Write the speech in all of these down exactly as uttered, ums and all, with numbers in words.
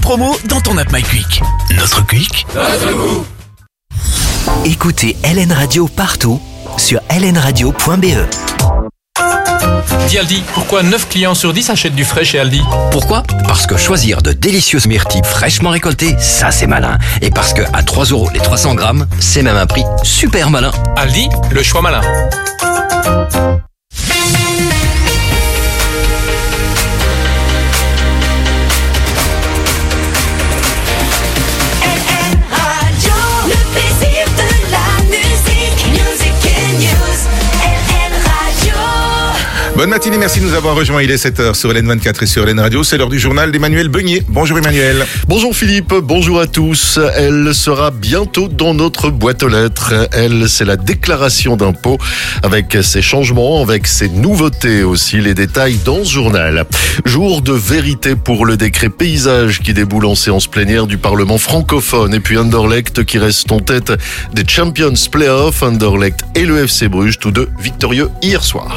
promo dans ton app MyQuick. Notre Quick, notre goût. Écoutez L N Radio partout sur l n radio point b e. Dis Aldi, pourquoi neuf clients sur dix achètent du frais chez Aldi? Pourquoi? Parce que choisir de délicieuses myrtilles fraîchement récoltées, ça c'est malin. Et parce que à trois euros les trois cents grammes, c'est même un prix super malin. Aldi, le choix malin. Bonne matinée, merci de nous avoir rejoints. Il est sept heures sur L N vingt-quatre et sur L N Radio. C'est l'heure du journal d'Emmanuel Beugnier. Bonjour Emmanuel. Bonjour Philippe, bonjour à tous. Elle sera bientôt dans notre boîte aux lettres. Elle, c'est la déclaration d'impôt avec ses changements, avec ses nouveautés aussi. Les détails dans ce journal. Jour de vérité pour le décret paysage qui déboule en séance plénière du Parlement francophone. Et puis Anderlecht qui reste en tête des Champions Playoffs. Anderlecht et le F C Bruges, tous deux victorieux hier soir.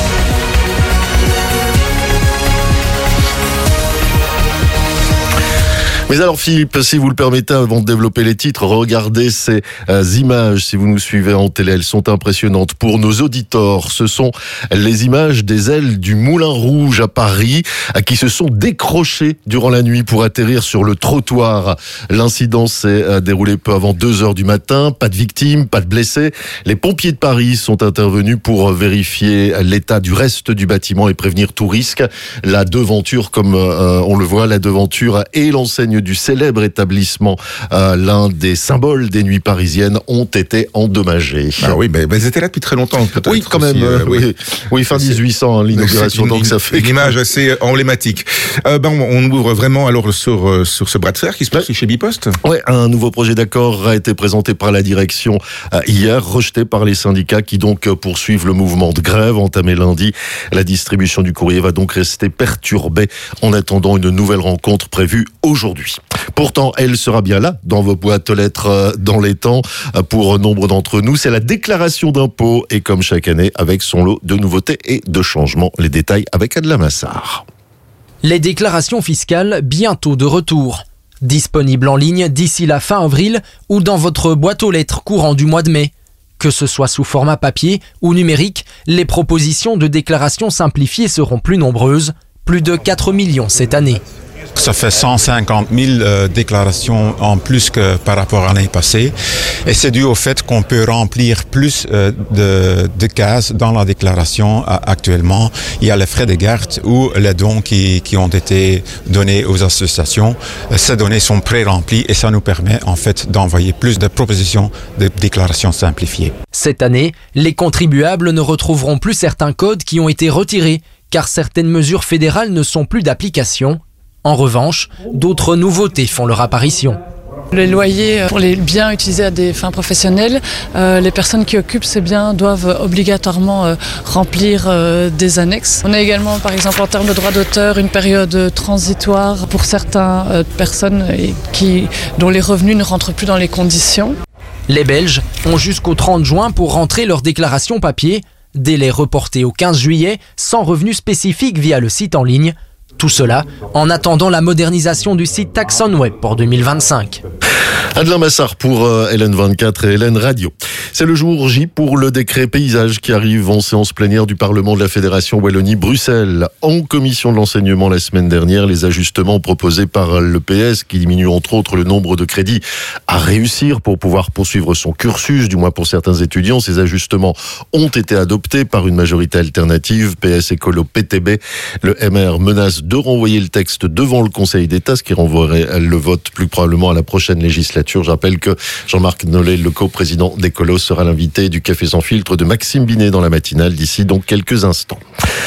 Mais alors Philippe, si vous le permettez, avant de développer les titres, regardez ces euh, images. Si vous nous suivez en télé, elles sont impressionnantes. Pour nos auditeurs, ce sont les images des ailes du Moulin Rouge à Paris euh, qui se sont décrochées durant la nuit pour atterrir sur le trottoir. L'incident s'est euh, déroulé peu avant deux heures du matin. Pas de victimes, pas de blessés. Les pompiers de Paris sont intervenus pour vérifier l'état du reste du bâtiment et prévenir tout risque. La devanture, comme euh, on le voit, la devanture et l'enseigne du célèbre établissement, euh, l'un des symboles des nuits parisiennes, ont été endommagés. Ah oui, mais, mais ils étaient là depuis très longtemps. Oui, quand même. Aussi, euh, oui. oui, oui, fin dix-huit cents, hein, l'inauguration. Donc ça fait une image assez emblématique. Euh, ben, on, on ouvre vraiment alors sur sur ce bras de fer qui se passe ouais. chez Bipost. Ouais, un nouveau projet d'accord a été présenté par la direction euh, hier, rejeté par les syndicats qui donc euh, poursuivent le mouvement de grève entamé lundi. La distribution du courrier va donc rester perturbée en attendant une nouvelle rencontre prévue aujourd'hui. Pourtant, elle sera bien là, dans vos boîtes aux lettres, dans les temps. Pour nombre d'entre nous, c'est la déclaration d'impôt. Et comme chaque année, avec son lot de nouveautés et de changements. Les détails avec Adela Massard. Les déclarations fiscales, bientôt de retour. Disponibles en ligne d'ici la fin avril ou dans votre boîte aux lettres courant du mois de mai. Que ce soit sous format papier ou numérique, les propositions de déclaration simplifiées seront plus nombreuses. Plus de quatre millions cette année. Ça fait cent cinquante mille euh, déclarations en plus que par rapport à l'année passée. Et c'est dû au fait qu'on peut remplir plus euh, de, de cases dans la déclaration euh, actuellement. Il y a les frais de garde ou les dons qui, qui ont été donnés aux associations. Euh, ces données sont pré-remplies et ça nous permet en fait d'envoyer plus de propositions de déclarations simplifiées. Cette année, les contribuables ne retrouveront plus certains codes qui ont été retirés, car certaines mesures fédérales ne sont plus d'application. En revanche, d'autres nouveautés font leur apparition. Les loyers pour les biens utilisés à des fins professionnelles, euh, les personnes qui occupent ces biens doivent obligatoirement euh, remplir euh, des annexes. On a également, par exemple, en termes de droit d'auteur, une période transitoire pour certaines euh, personnes qui, dont les revenus ne rentrent plus dans les conditions. Les Belges ont jusqu'au trente juin pour rentrer leur déclaration papier, délai reporté au quinze juillet, sans revenu spécifique via le site en ligne. Tout cela en attendant la modernisation du site TaxonWeb pour deux mille vingt-cinq. Adela Massard pour euh, L N vingt-quatre et L N Radio. C'est le jour J pour le décret paysage qui arrive en séance plénière du Parlement de la Fédération Wallonie-Bruxelles. En commission de l'enseignement la semaine dernière, les ajustements proposés par l'E P S qui diminuent entre autres le nombre de crédits à réussir pour pouvoir poursuivre son cursus, du moins pour certains étudiants. Ces ajustements ont été adoptés par une majorité alternative, P S Écolo P T B. Le M R menace de renvoyer le texte devant le Conseil d'État, ce qui renvoierait le vote plus probablement à la prochaine législature. Je rappelle que Jean-Marc Nollet, le co-président d'Écolo, sera l'invité du Café sans filtre de Maxime Binet dans la matinale d'ici donc quelques instants.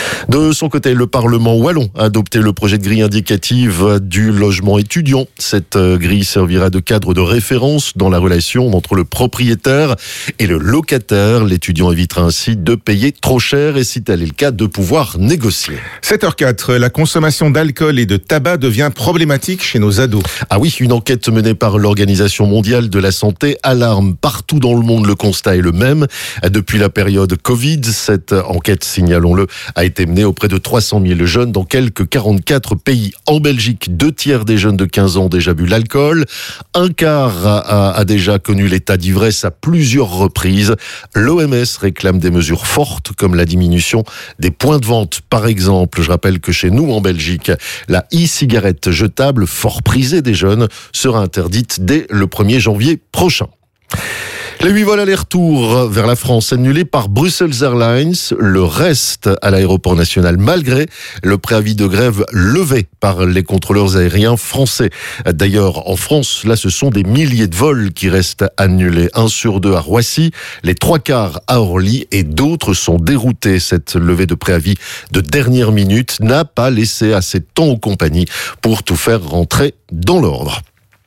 De son côté, le Parlement wallon a adopté le projet de grille indicative du logement étudiant. Cette grille servira de cadre de référence dans la relation entre le propriétaire et le locataire. L'étudiant évitera ainsi de payer trop cher et, si tel est le cas, de pouvoir négocier. sept heures quatre, la consommation d'alcool et de tabac devient problématique chez nos ados. Ah oui, une enquête menée par l'organisation L'Organisation mondiale de la santé alarme. Partout dans le monde, le constat est le même. Depuis la période Covid, cette enquête, signalons-le, a été menée auprès de trois cent mille jeunes dans quelques quarante-quatre pays. En Belgique, deux tiers des jeunes de quinze ans ont déjà bu l'alcool. Un quart a, a déjà connu l'état d'ivresse à plusieurs reprises. L'O M S réclame des mesures fortes comme la diminution des points de vente. Par exemple, je rappelle que chez nous en Belgique, la e-cigarette jetable, fort prisée des jeunes, sera interdite dès le premier janvier prochain. Les huit vols aller-retour vers la France annulés par Brussels Airlines. Le reste à l'aéroport national malgré le préavis de grève levé par les contrôleurs aériens français. D'ailleurs, en France, là, ce sont des milliers de vols qui restent annulés. Un sur deux à Roissy, les trois quarts à Orly et d'autres sont déroutés. Cette levée de préavis de dernière minute n'a pas laissé assez de temps aux compagnies pour tout faire rentrer dans l'ordre.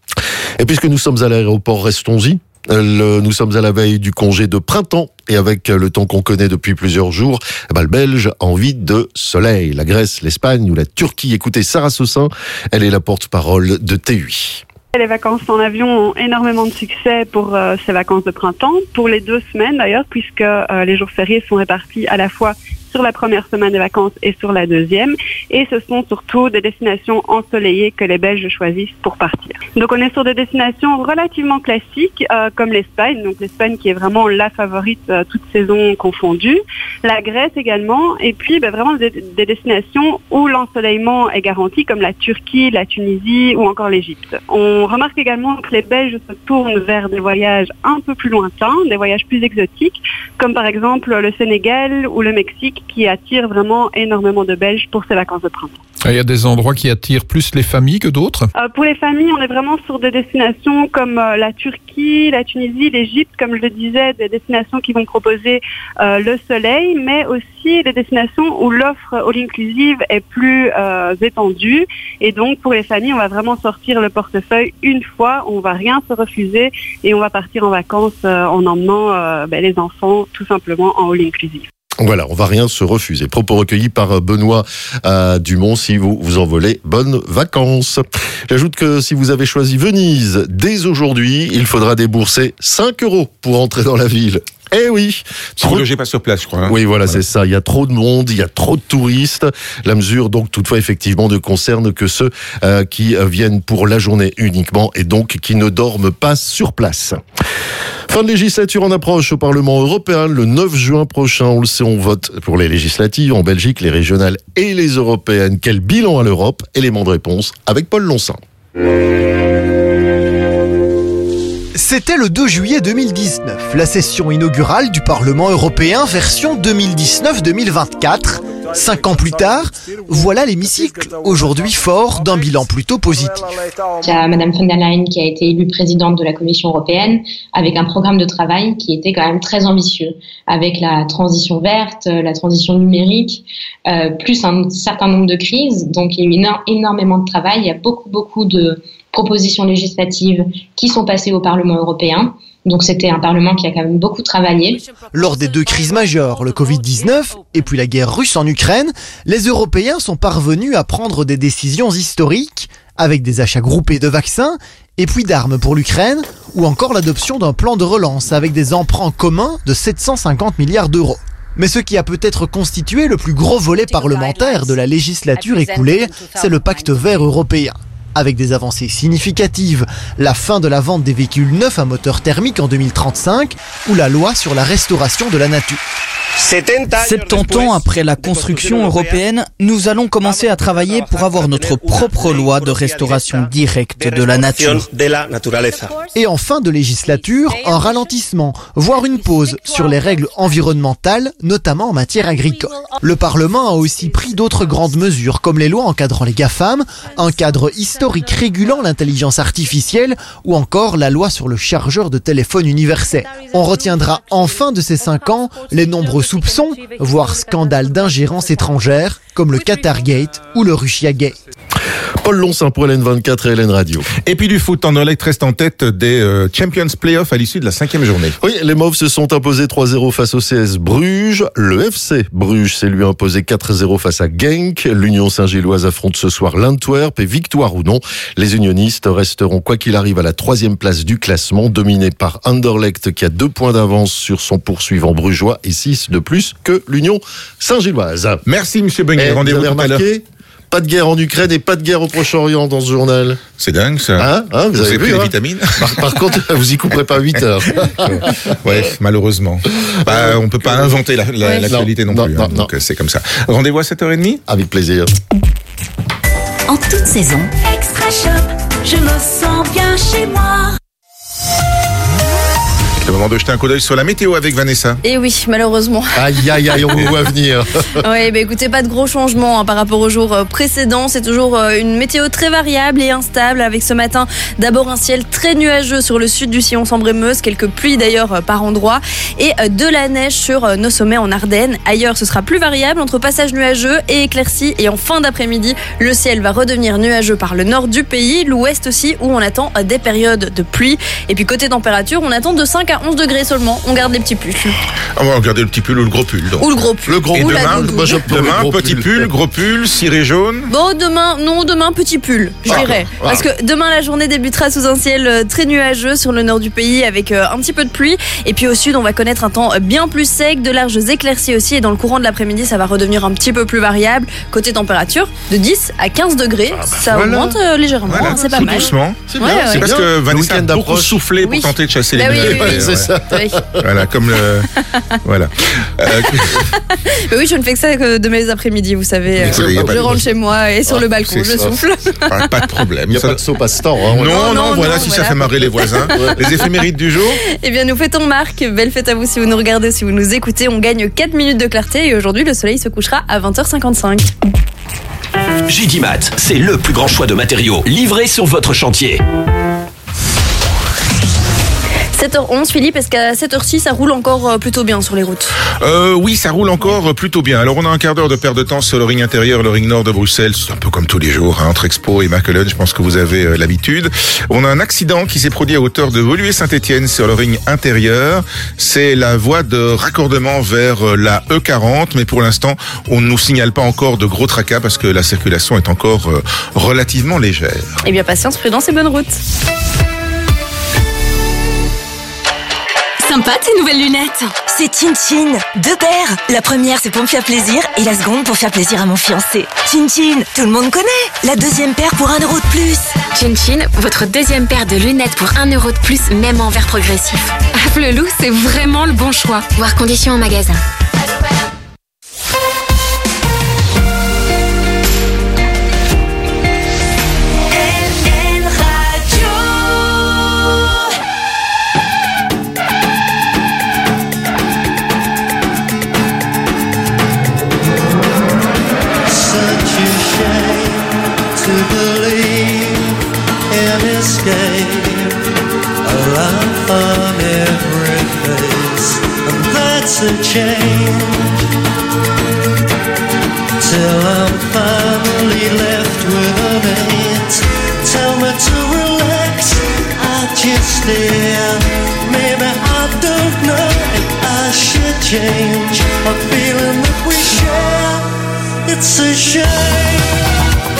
Et puisque nous sommes à l'aéroport, restons-y. Le, nous sommes à la veille du congé de printemps et avec le temps qu'on connaît depuis plusieurs jours, eh ben, le Belge a envie de soleil. La Grèce, l'Espagne ou la Turquie. Écoutez Sarah Saussin, elle est la porte-parole de T U I. Les vacances en avion ont énormément de succès pour euh, ces vacances de printemps, pour les deux semaines d'ailleurs, puisque euh, les jours fériés sont répartis à la fois sur la première semaine des vacances et sur la deuxième. Et ce sont surtout des destinations ensoleillées que les Belges choisissent pour partir. Donc on est sur des destinations relativement classiques, euh, comme l'Espagne, donc l'Espagne qui est vraiment la favorite, euh, toute saison confondue. La Grèce également, et puis ben, vraiment des, des destinations où l'ensoleillement est garanti, comme la Turquie, la Tunisie ou encore l'Égypte. On remarque également que les Belges se tournent vers des voyages un peu plus lointains, des voyages plus exotiques, comme par exemple le Sénégal ou le Mexique, qui attire vraiment énormément de Belges pour ces vacances de printemps. Il y a des endroits qui attirent plus les familles que d'autres ? euh, Pour les familles, on est vraiment sur des destinations comme euh, la Turquie, la Tunisie, l'Égypte, comme je le disais, des destinations qui vont proposer euh, le soleil, mais aussi des destinations où l'offre all-inclusive est plus euh, étendue. Et donc, pour les familles, on va vraiment sortir le portefeuille une fois, on va rien se refuser et on va partir en vacances euh, en emmenant euh, ben, les enfants tout simplement en all-inclusive. Voilà, on va rien se refuser. Propos recueillis par Benoît euh, Dumont. Si vous vous envolez, bonnes vacances. J'ajoute que si vous avez choisi Venise, dès aujourd'hui, il faudra débourser cinq euros pour entrer dans la ville. Eh oui. Si vous ne logez pas sur place, je crois. Hein. Oui, voilà, voilà, c'est ça. Il y a trop de monde, il y a trop de touristes. La mesure, donc, toutefois, effectivement, ne concerne que ceux euh, qui viennent pour la journée uniquement et donc qui ne dorment pas sur place. Fin de législature en approche au Parlement européen. Le neuf juin prochain, on le sait, on vote pour les législatives en Belgique, les régionales et les européennes. Quel bilan à l'Europe? Élément de réponse avec Paul Lonsin. C'était le deux juillet deux mille dix-neuf, la session inaugurale du Parlement européen version deux mille dix-neuf deux mille vingt-quatre. Cinq ans plus tard, voilà l'hémicycle, aujourd'hui fort d'un bilan plutôt positif. Il y a Madame von der Leyen qui a été élue présidente de la Commission européenne avec un programme de travail qui était quand même très ambitieux, avec la transition verte, la transition numérique, euh, plus un certain nombre de crises. Donc il y a eu énormément de travail, il y a beaucoup, beaucoup de propositions législatives qui sont passées au Parlement européen. Donc c'était un Parlement qui a quand même beaucoup travaillé. Lors des deux crises majeures, le covid dix-neuf et puis la guerre russe en Ukraine, les Européens sont parvenus à prendre des décisions historiques avec des achats groupés de vaccins et puis d'armes pour l'Ukraine ou encore l'adoption d'un plan de relance avec des emprunts communs de sept cent cinquante milliards d'euros. Mais ce qui a peut-être constitué le plus gros volet parlementaire de la législature écoulée, c'est le pacte vert européen. Avec des avancées significatives, la fin de la vente des véhicules neufs à moteur thermique en deux mille trente-cinq ou la loi sur la restauration de la nature. soixante-dix ans après la construction européenne, nous allons commencer à travailler pour avoir notre propre loi de restauration directe de la nature. Et en fin de législature, un ralentissement, voire une pause sur les règles environnementales, notamment en matière agricole. Le Parlement a aussi pris d'autres grandes mesures, comme les lois encadrant les GAFAM, un cadre historique régulant l'intelligence artificielle ou encore la loi sur le chargeur de téléphone universel. On retiendra enfin de ces cinq ans les nombreux soupçons, voire scandales d'ingérence étrangère, comme le Qatargate ou le Russiagate. Paul Lonsin pour L N vingt-quatre et L N Radio. Et puis du foot, Anderlecht reste en tête des euh, Champions Playoffs à l'issue de la cinquième journée. Oui, les Mauves se sont imposés trois zéro face au C S Bruges. Le F C Bruges s'est lui imposé quatre zéro face à Genk. L'Union Saint-Gilloise affronte ce soir l'Antwerp et victoire ou non, les unionistes resteront quoi qu'il arrive à la troisième place du classement, dominé par Anderlecht qui a deux points d'avance sur son poursuivant brugeois et six de plus que l'Union Saint-Gilloise. Merci Monsieur Beugnet, Eh, rendez-vous vous avez tout à l'heure. remarqué ? Pas de guerre en Ukraine et pas de guerre au Proche-Orient dans ce journal. C'est dingue ça. Hein, hein, vous, vous avez avez vu, pris hein des vitamines par, par contre, vous y couperez pas huit heures. Ouais, malheureusement. Bah, on peut pas inventer la, la, Ouais. l'actualité non, Non, plus. non, hein, non. donc c'est comme ça. Rendez-vous à sept heures trente. Avec plaisir. En toute saison, Extra Shop, je me sens bien chez moi. C'est le moment de jeter un coup d'œil sur la météo avec Vanessa. Et oui, malheureusement. Aïe, aïe, aïe, on vous voit venir. Oui, bah écoutez, pas de gros changements hein, par rapport au jour euh, précédent. C'est toujours euh, une météo très variable et instable avec ce matin d'abord un ciel très nuageux sur le sud du sillon Sambre-et-Meuse, quelques pluies d'ailleurs euh, par endroits et euh, de la neige sur euh, nos sommets en Ardennes. Ailleurs, ce sera plus variable entre passages nuageux et éclaircies et en fin d'après-midi, le ciel va redevenir nuageux par le nord du pays, l'ouest aussi où on attend euh, des périodes de pluie. Et puis côté température, on attend de cinq à onze degrés seulement. On garde les petits pulls. On va regarder le petit pull ou le gros pull. Donc. Ou le gros pull. Le gros Et Ou la demain, doudoune. moi, je peux demain le gros petit pull. pull, gros pull, ciré jaune. Bon, demain, non, demain, petit pull, je Ah, dirais. ah. Parce que demain, la journée débutera sous un ciel euh, très nuageux sur le nord du pays avec euh, un petit peu de pluie. Et puis au sud, on va connaître un temps euh, bien plus sec, de larges éclaircies aussi. Et dans le courant de l'après-midi, ça va redevenir un petit peu plus variable. Côté température, de dix à quinze degrés. ça voilà. augmente euh, légèrement, Voilà, hein, c'est pas tout mal. doucement. C'est Ouais, bien, ouais. C'est c'est parce bien. que Le Vanessa a week-end beaucoup d'approche. soufflé Oui. pour tenter de chasser Bah les oui, nuages. oui, oui, Ouais, c'est ça. Oui. Voilà, comme le. Voilà. Euh, Mais oui, je ne fais que ça que de mes après-midi, vous savez. Mais ça, y a pas je de- rentre chez moi et sur Ah, le balcon, c'est je ça. souffle. pas, pas de problème. Il n'y a Ça- pas de saut passe-temps. Hein, Non, on- non, non, voilà, non, si voilà. ça fait marrer les voisins. Les éphémérides du jour. Eh bien, nous fêtons Marc. Belle fête à vous si vous nous regardez, si vous nous écoutez. On gagne quatre minutes de clarté et aujourd'hui, le soleil se couchera à vingt heures cinquante-cinq. J D Mat, c'est le plus grand choix de matériaux livrés sur votre chantier. sept heures onze, Philippe, est-ce qu'à sept heures six, ça roule encore euh, plutôt bien sur les routes? Euh, oui, ça roule encore plutôt bien. Alors, on a un quart d'heure de perte de temps sur le ring intérieur, le ring nord de Bruxelles. C'est un peu comme tous les jours, hein, entre Expo et Machelen. Je pense que vous avez euh, l'habitude. On a un accident qui s'est produit à hauteur de Woluwe-Saint-Étienne sur le ring intérieur. C'est la voie de raccordement vers euh, la E quarante. Mais pour l'instant, on ne nous signale pas encore de gros tracas parce que la circulation est encore euh, relativement légère. Eh bien, patience, prudence et bonne route. Sympa tes nouvelles lunettes. C'est Chin Chin, deux paires. La première c'est pour me faire plaisir et la seconde pour faire plaisir à mon fiancé. Chin Chin, tout le monde connaît. La deuxième paire pour un euro de plus. Chin Chin, votre deuxième paire de lunettes pour un euro de plus, même en verre progressif. Flelou, c'est vraiment le bon choix. Voir conditions en magasin. A change till I'm finally left with a mate. Tell me to relax, I just stare. Maybe I don't know if I should change a feeling that we share. It's a shame.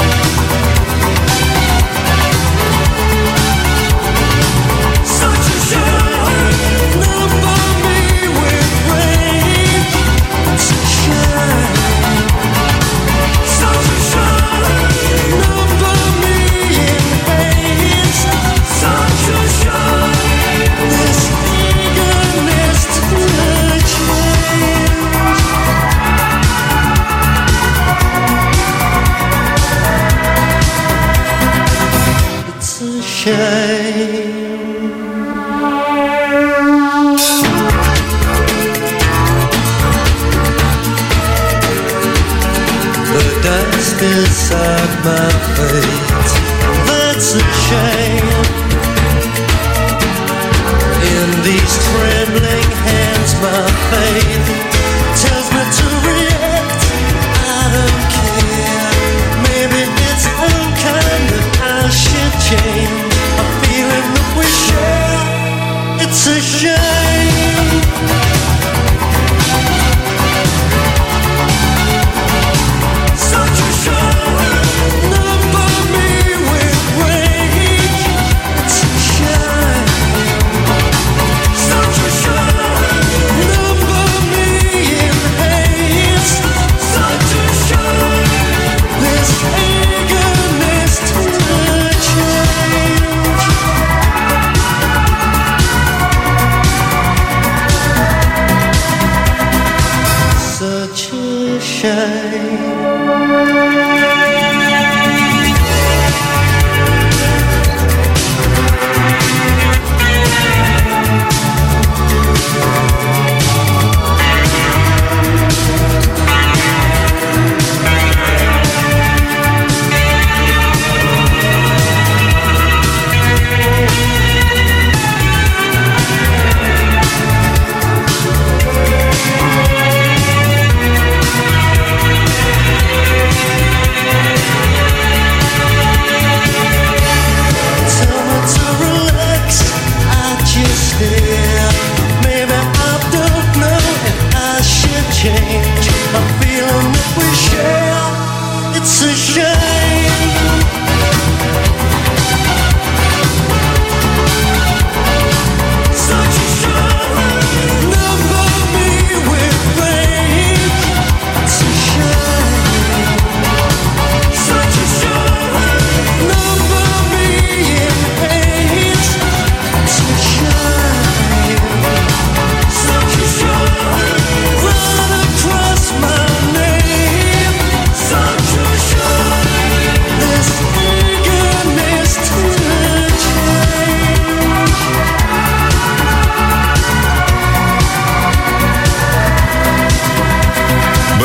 Beside my fate, that's a shame. In these trembling hands, my faith tells me to react. I don't care. Maybe it's unkind.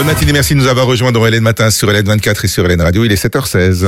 Bonne matinée, merci de nous avoir rejoints dans Hélène Matin sur Hélène vingt-quatre et sur Hélène Radio. Il est sept heures seize.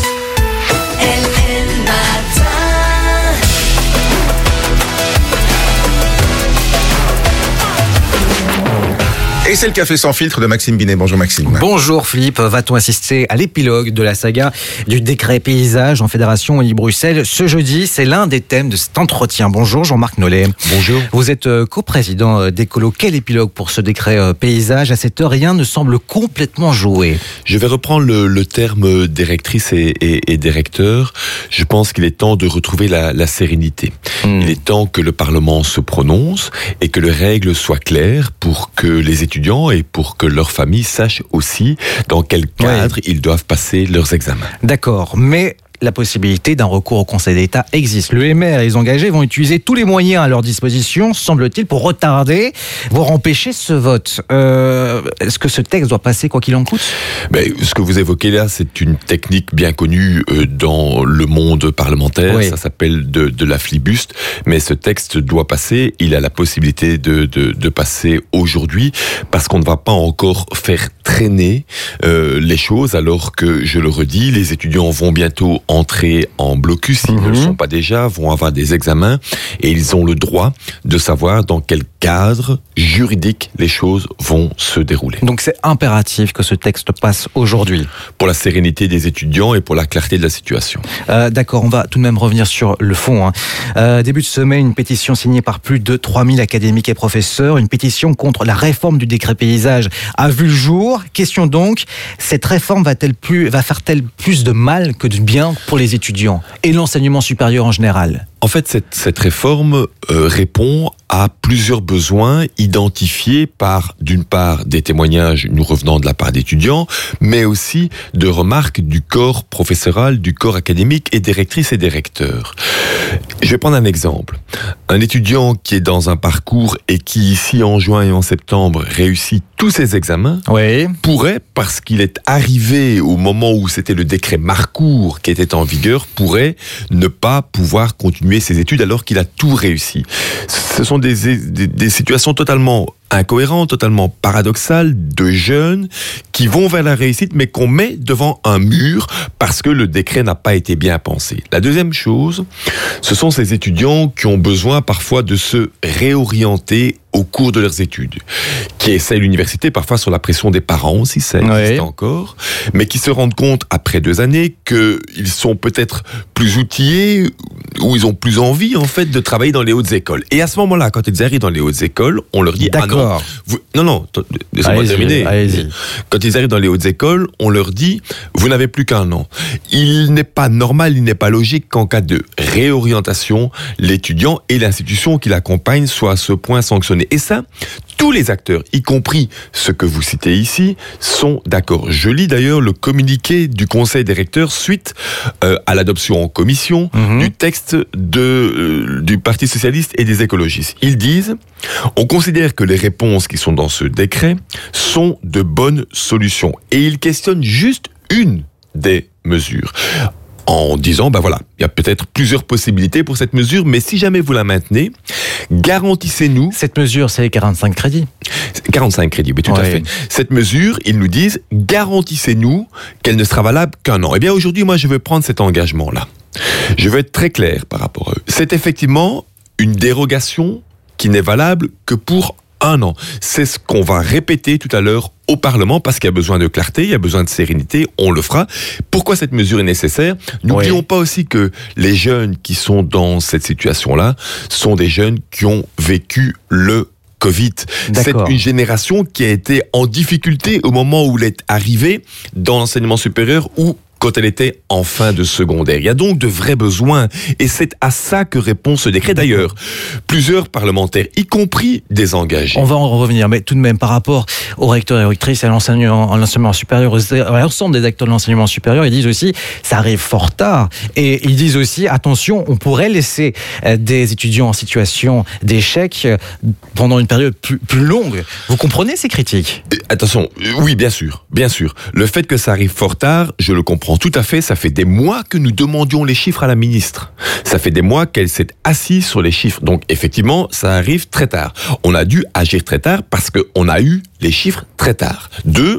Et c'est le café sans filtre de Maxime Binet. Bonjour Maxime. Bonjour Philippe. Va-t-on assister à l'épilogue de la saga du décret paysage en Fédération Wallonie-Bruxelles ce jeudi? C'est l'un des thèmes de cet entretien. Bonjour Jean-Marc Nollet. Bonjour. Vous êtes coprésident d'Écolo. Quel épilogue pour ce décret paysage? À cette heure, rien ne semble complètement joué. Je vais reprendre le, le terme directrice et, et, et directeur. Je pense qu'il est temps de retrouver la, la sérénité. Mmh. Il est temps que le Parlement se prononce et que les règles soient claires pour que les étudiants et pour que leurs familles sachent aussi dans quel cadre ouais. ils doivent passer leurs examens. D'accord, mais la possibilité d'un recours au Conseil d'État existe. Le M R et les engagés vont utiliser tous les moyens à leur disposition, semble-t-il, pour retarder, voire empêcher ce vote. Euh, est-ce que ce texte doit passer quoi qu'il en coûte ? Ben, ce que vous évoquez là, c'est une technique bien connue dans le monde parlementaire. Oui. Ça s'appelle de, de la flibuste. Mais ce texte doit passer. Il a la possibilité de, de, de passer aujourd'hui parce qu'on ne va pas encore faire traîner euh, les choses alors que, je le redis, les étudiants vont bientôt entrer en blocus, s'ils mmh. ne le sont pas déjà, vont avoir des examens et ils ont le droit de savoir dans quel cadre juridique les choses vont se dérouler. Donc c'est impératif que ce texte passe aujourd'hui. Pour la sérénité des étudiants et pour la clarté de la situation. Euh, d'accord, on va tout de même revenir sur le fond. Hein. Euh, début de semaine, une pétition signée par plus de trois mille académiques et professeurs, une pétition contre la réforme du décret paysage a vu le jour. Question donc, cette réforme va-t-elle plus, va faire-t-elle plus de mal que de bien pour les étudiants et l'enseignement supérieur en général? En fait, cette, cette réforme euh, répond à plusieurs besoins identifiés par, d'une part, des témoignages nous revenant de la part d'étudiants, mais aussi de remarques du corps professoral, du corps académique et des rectrices et des recteurs. Je vais prendre un exemple. Un étudiant qui est dans un parcours et qui, ici, en juin et en septembre, réussit tous ses examens, oui. pourrait, parce qu'il est arrivé au moment où c'était le décret Marcourt qui était en vigueur, pourrait ne pas pouvoir continuer ses études alors qu'il a tout réussi. Ce sont des, des, des situations totalement incohérentes, totalement paradoxales de jeunes qui vont vers la réussite mais qu'on met devant un mur parce que le décret n'a pas été bien pensé. La deuxième chose, ce sont ces étudiants qui ont besoin parfois de se réorienter au cours de leurs études, qui essaient l'université parfois sur la pression des parents aussi, ça existe oui. encore, mais qui se rendent compte après deux années qu'ils sont peut-être plus outillés ou ils ont plus envie en fait de travailler dans les hautes écoles. Et à ce moment-là, quand ils arrivent dans les hautes écoles, on leur dit D'accord. ah non, vous, non non, laissez-moi allez-y, terminer. Allez-y. Quand ils arrivent dans les hautes écoles, on leur dit vous n'avez plus qu'un an. Il n'est pas normal, il n'est pas logique qu'en cas de réorientation, l'étudiant et l'institution qui l'accompagne soient à ce point sanctionnés. Et ça, tous les acteurs, y compris ceux que vous citez ici, sont d'accord. Je lis d'ailleurs le communiqué du Conseil des recteurs suite euh, à l'adoption en commission mmh. du texte de, euh, du Parti socialiste et des écologistes. Ils disent « On considère que les réponses qui sont dans ce décret sont de bonnes solutions. » Et ils questionnent juste une des mesures. En disant, ben voilà, il y a peut-être plusieurs possibilités pour cette mesure, mais si jamais vous la maintenez, garantissez-nous... Cette mesure, c'est les quarante-cinq crédits. quarante-cinq crédits, oui, tout ouais. à fait. Cette mesure, ils nous disent, garantissez-nous qu'elle ne sera valable qu'un an. Eh bien, aujourd'hui, moi, je veux prendre cet engagement-là. Je veux être très clair par rapport à eux. C'est effectivement une dérogation qui n'est valable que pour un an. C'est ce qu'on va répéter tout à l'heure au Parlement parce qu'il y a besoin de clarté, il y a besoin de sérénité, on le fera. Pourquoi cette mesure est nécessaire ? N'oublions oui. pas aussi que les jeunes qui sont dans cette situation-là sont des jeunes qui ont vécu le Covid. D'accord. C'est une génération qui a été en difficulté au moment où elle est arrivée dans l'enseignement supérieur ou quand elle était en fin de secondaire. Il y a donc de vrais besoins et c'est à ça que répond ce décret. D'ailleurs, plusieurs parlementaires, y compris des engagés. On va en revenir, mais tout de même par rapport aux recteurs et rectrices, à l'enseignement, à l'enseignement supérieur, à l'ensemble des acteurs de l'enseignement supérieur, ils disent aussi ça arrive fort tard. Et ils disent aussi attention, on pourrait laisser des étudiants en situation d'échec pendant une période plus, plus longue. Vous comprenez ces critiques ? Attention, oui, bien sûr, bien sûr. Le fait que ça arrive fort tard, je le comprends tout à fait. Ça fait des mois que nous demandions les chiffres à la ministre. Ça Ça fait des mois qu'elle s'est assise sur les chiffres. Donc, effectivement, ça arrive très tard. On a dû agir très tard parce qu'on a eu les chiffres très tard. Deux,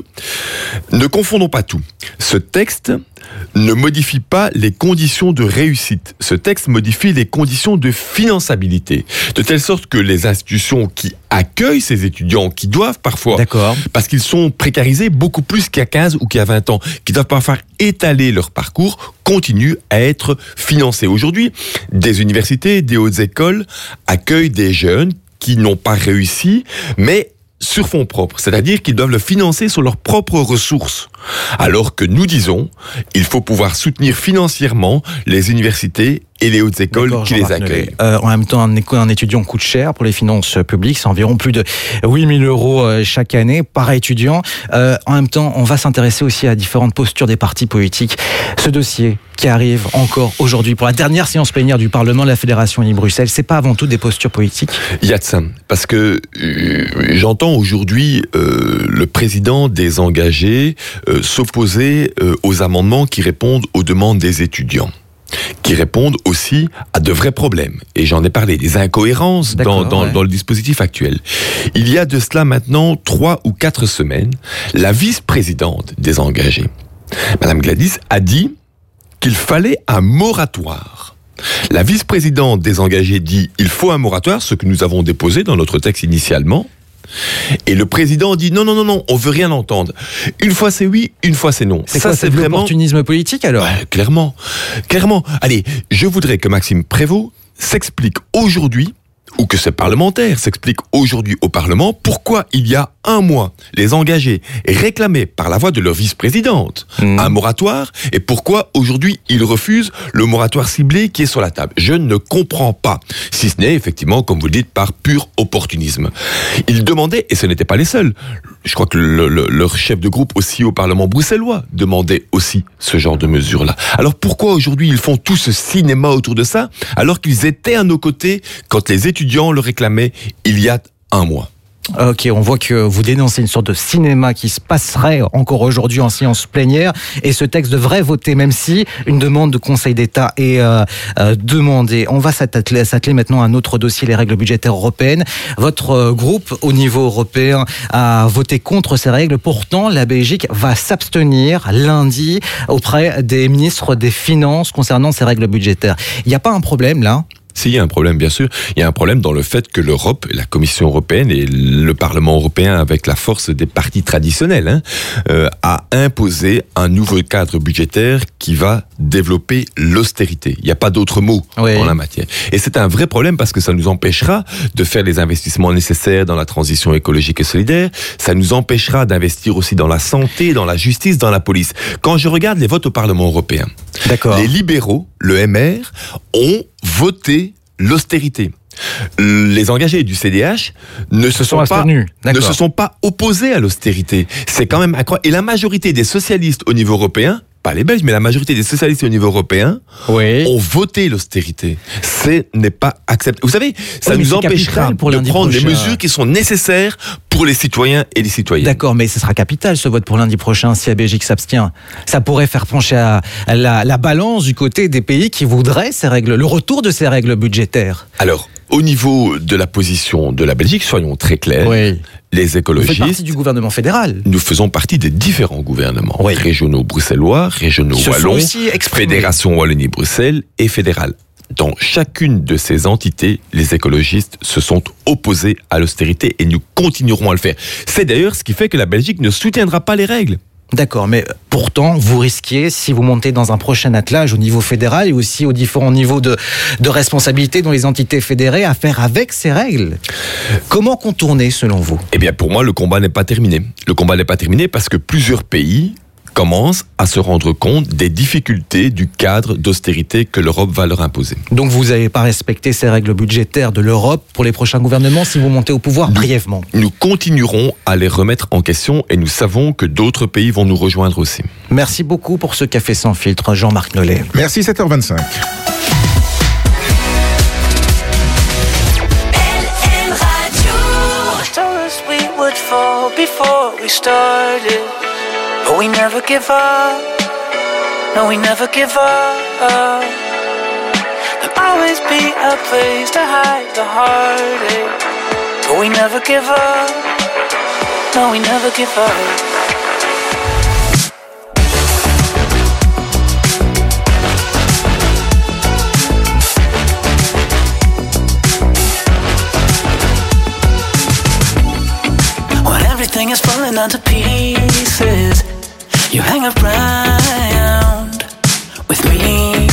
ne confondons pas tout. Ce texte ne modifie pas les conditions de réussite. Ce texte modifie les conditions de finançabilité. De telle sorte que les institutions qui accueillent ces étudiants, qui doivent parfois, D'accord. parce qu'ils sont précarisés beaucoup plus qu'il y a quinze ou qu'il y a vingt ans, qui doivent parfois étaler leur parcours, continuent à être financés. Aujourd'hui, des universités, des hautes écoles accueillent des jeunes qui n'ont pas réussi, mais sur fonds propres, c'est-à-dire qu'ils doivent le financer sur leurs propres ressources. Alors que nous disons, il faut pouvoir soutenir financièrement les universités et les hautes écoles D'accord, qui les accueillent. Euh, en même temps, un, un étudiant coûte cher pour les finances publiques, c'est environ plus de huit mille euros chaque année par étudiant. Euh, en même temps, on va s'intéresser aussi à différentes postures des partis politiques. Ce dossier qui arrive encore aujourd'hui pour la dernière séance plénière du Parlement de la Fédération Wallonie-Bruxelles, c'est pas avant tout des postures politiques ? Il y a de ça, parce que euh, j'entends aujourd'hui euh, le président des engagés euh, s'opposer euh, aux amendements qui répondent aux demandes des étudiants, qui répondent aussi à de vrais problèmes. Et j'en ai parlé, des incohérences dans, dans, ouais. dans le dispositif actuel. Il y a de cela maintenant trois ou quatre semaines, la vice-présidente des engagés, Madame Gladys, a dit qu'il fallait un moratoire. La vice-présidente des engagés dit il faut un moratoire, ce que nous avons déposé dans notre texte initialement. Et le président dit non, non, non, non, on veut rien entendre. Une fois c'est oui, une fois c'est non. C'est ça, quoi, c'est vraiment l'opportunisme politique alors ? Ouais, clairement, clairement. Allez, je voudrais que Maxime Prévost s'explique aujourd'hui, ou que ces parlementaires s'expliquent aujourd'hui au Parlement, pourquoi il y a un mois, les engagés réclamaient par la voix de leur vice-présidente mmh. un moratoire, et pourquoi aujourd'hui ils refusent le moratoire ciblé qui est sur la table. Je ne comprends pas, si ce n'est effectivement, comme vous le dites, par pur opportunisme. Ils demandaient, et ce n'étaient pas les seuls, je crois que le, le, leur chef de groupe aussi au Parlement bruxellois demandait aussi ce genre de mesures-là. Alors pourquoi aujourd'hui ils font tout ce cinéma autour de ça, alors qu'ils étaient à nos côtés quand les étudiants le réclamaient il y a un mois ? Ok, on voit que vous dénoncez une sorte de cinéma qui se passerait encore aujourd'hui en séance plénière, et ce texte devrait voter, même si une demande de Conseil d'État est euh, euh, demandée. On va s'atteler, s'atteler maintenant à un autre dossier, les règles budgétaires européennes. Votre euh, groupe, au niveau européen, a voté contre ces règles. Pourtant, la Belgique va s'abstenir lundi auprès des ministres des Finances concernant ces règles budgétaires. Il n'y a pas un problème là ? S'il y a un problème, bien sûr, il y a un problème dans le fait que l'Europe, la Commission européenne et le Parlement européen, avec la force des partis traditionnels, hein, euh, a imposé un nouveau cadre budgétaire qui va développer l'austérité. Il n'y a pas d'autre mot oui. en la matière. Et c'est un vrai problème parce que ça nous empêchera de faire les investissements nécessaires dans la transition écologique et solidaire. Ça nous empêchera d'investir aussi dans la santé, dans la justice, dans la police. Quand je regarde les votes au Parlement européen, D'accord. les libéraux, le M R, ont voté l'austérité. Les engagés du C D H ne se sont, sont pas, ne se sont pas opposés à l'austérité. C'est quand même incroyable. Et la majorité des socialistes au niveau européen, pas les Belges, mais la majorité des socialistes au niveau européen, oui. ont voté l'austérité. Ce n'est pas acceptable. Vous savez, ça oui, nous empêchera pour de prendre prochain. les mesures qui sont nécessaires pour les citoyens et les citoyennes. D'accord, mais ce sera capital ce vote pour lundi prochain si la Belgique s'abstient. Ça pourrait faire pencher à la, la balance du côté des pays qui voudraient ces règles, le retour de ces règles budgétaires. Alors, au niveau de la position de la Belgique, soyons très clairs, oui. les écologistes... Vous faites partie du gouvernement fédéral. Nous faisons partie des différents gouvernements, oui. régionaux bruxellois, régionaux wallons, Fédération Wallonie-Bruxelles et fédérale. Dans chacune de ces entités, les écologistes se sont opposés à l'austérité et nous continuerons à le faire. C'est d'ailleurs ce qui fait que la Belgique ne soutiendra pas les règles. D'accord, mais pourtant, vous risquez, si vous montez dans un prochain attelage au niveau fédéral et aussi aux différents niveaux de, de responsabilité dans les entités fédérées, à faire avec ces règles. Comment contourner, selon vous ? Eh bien, pour moi, le combat n'est pas terminé. Le combat n'est pas terminé parce que plusieurs pays commencent à se rendre compte des difficultés du cadre d'austérité que l'Europe va leur imposer. Donc vous n'allez pas respecter ces règles budgétaires de l'Europe pour les prochains gouvernements si vous montez au pouvoir, nous, brièvement. Nous continuerons à les remettre en question et nous savons que d'autres pays vont nous rejoindre aussi. Merci beaucoup pour ce Café sans filtre, Jean-Marc Nollet. Merci, sept heures vingt-cinq. But we never give up, no we never give up. And I always be a place to hide the heartache. But we never give up. No, we never give up. Everything is falling onto pieces. You hang around with me.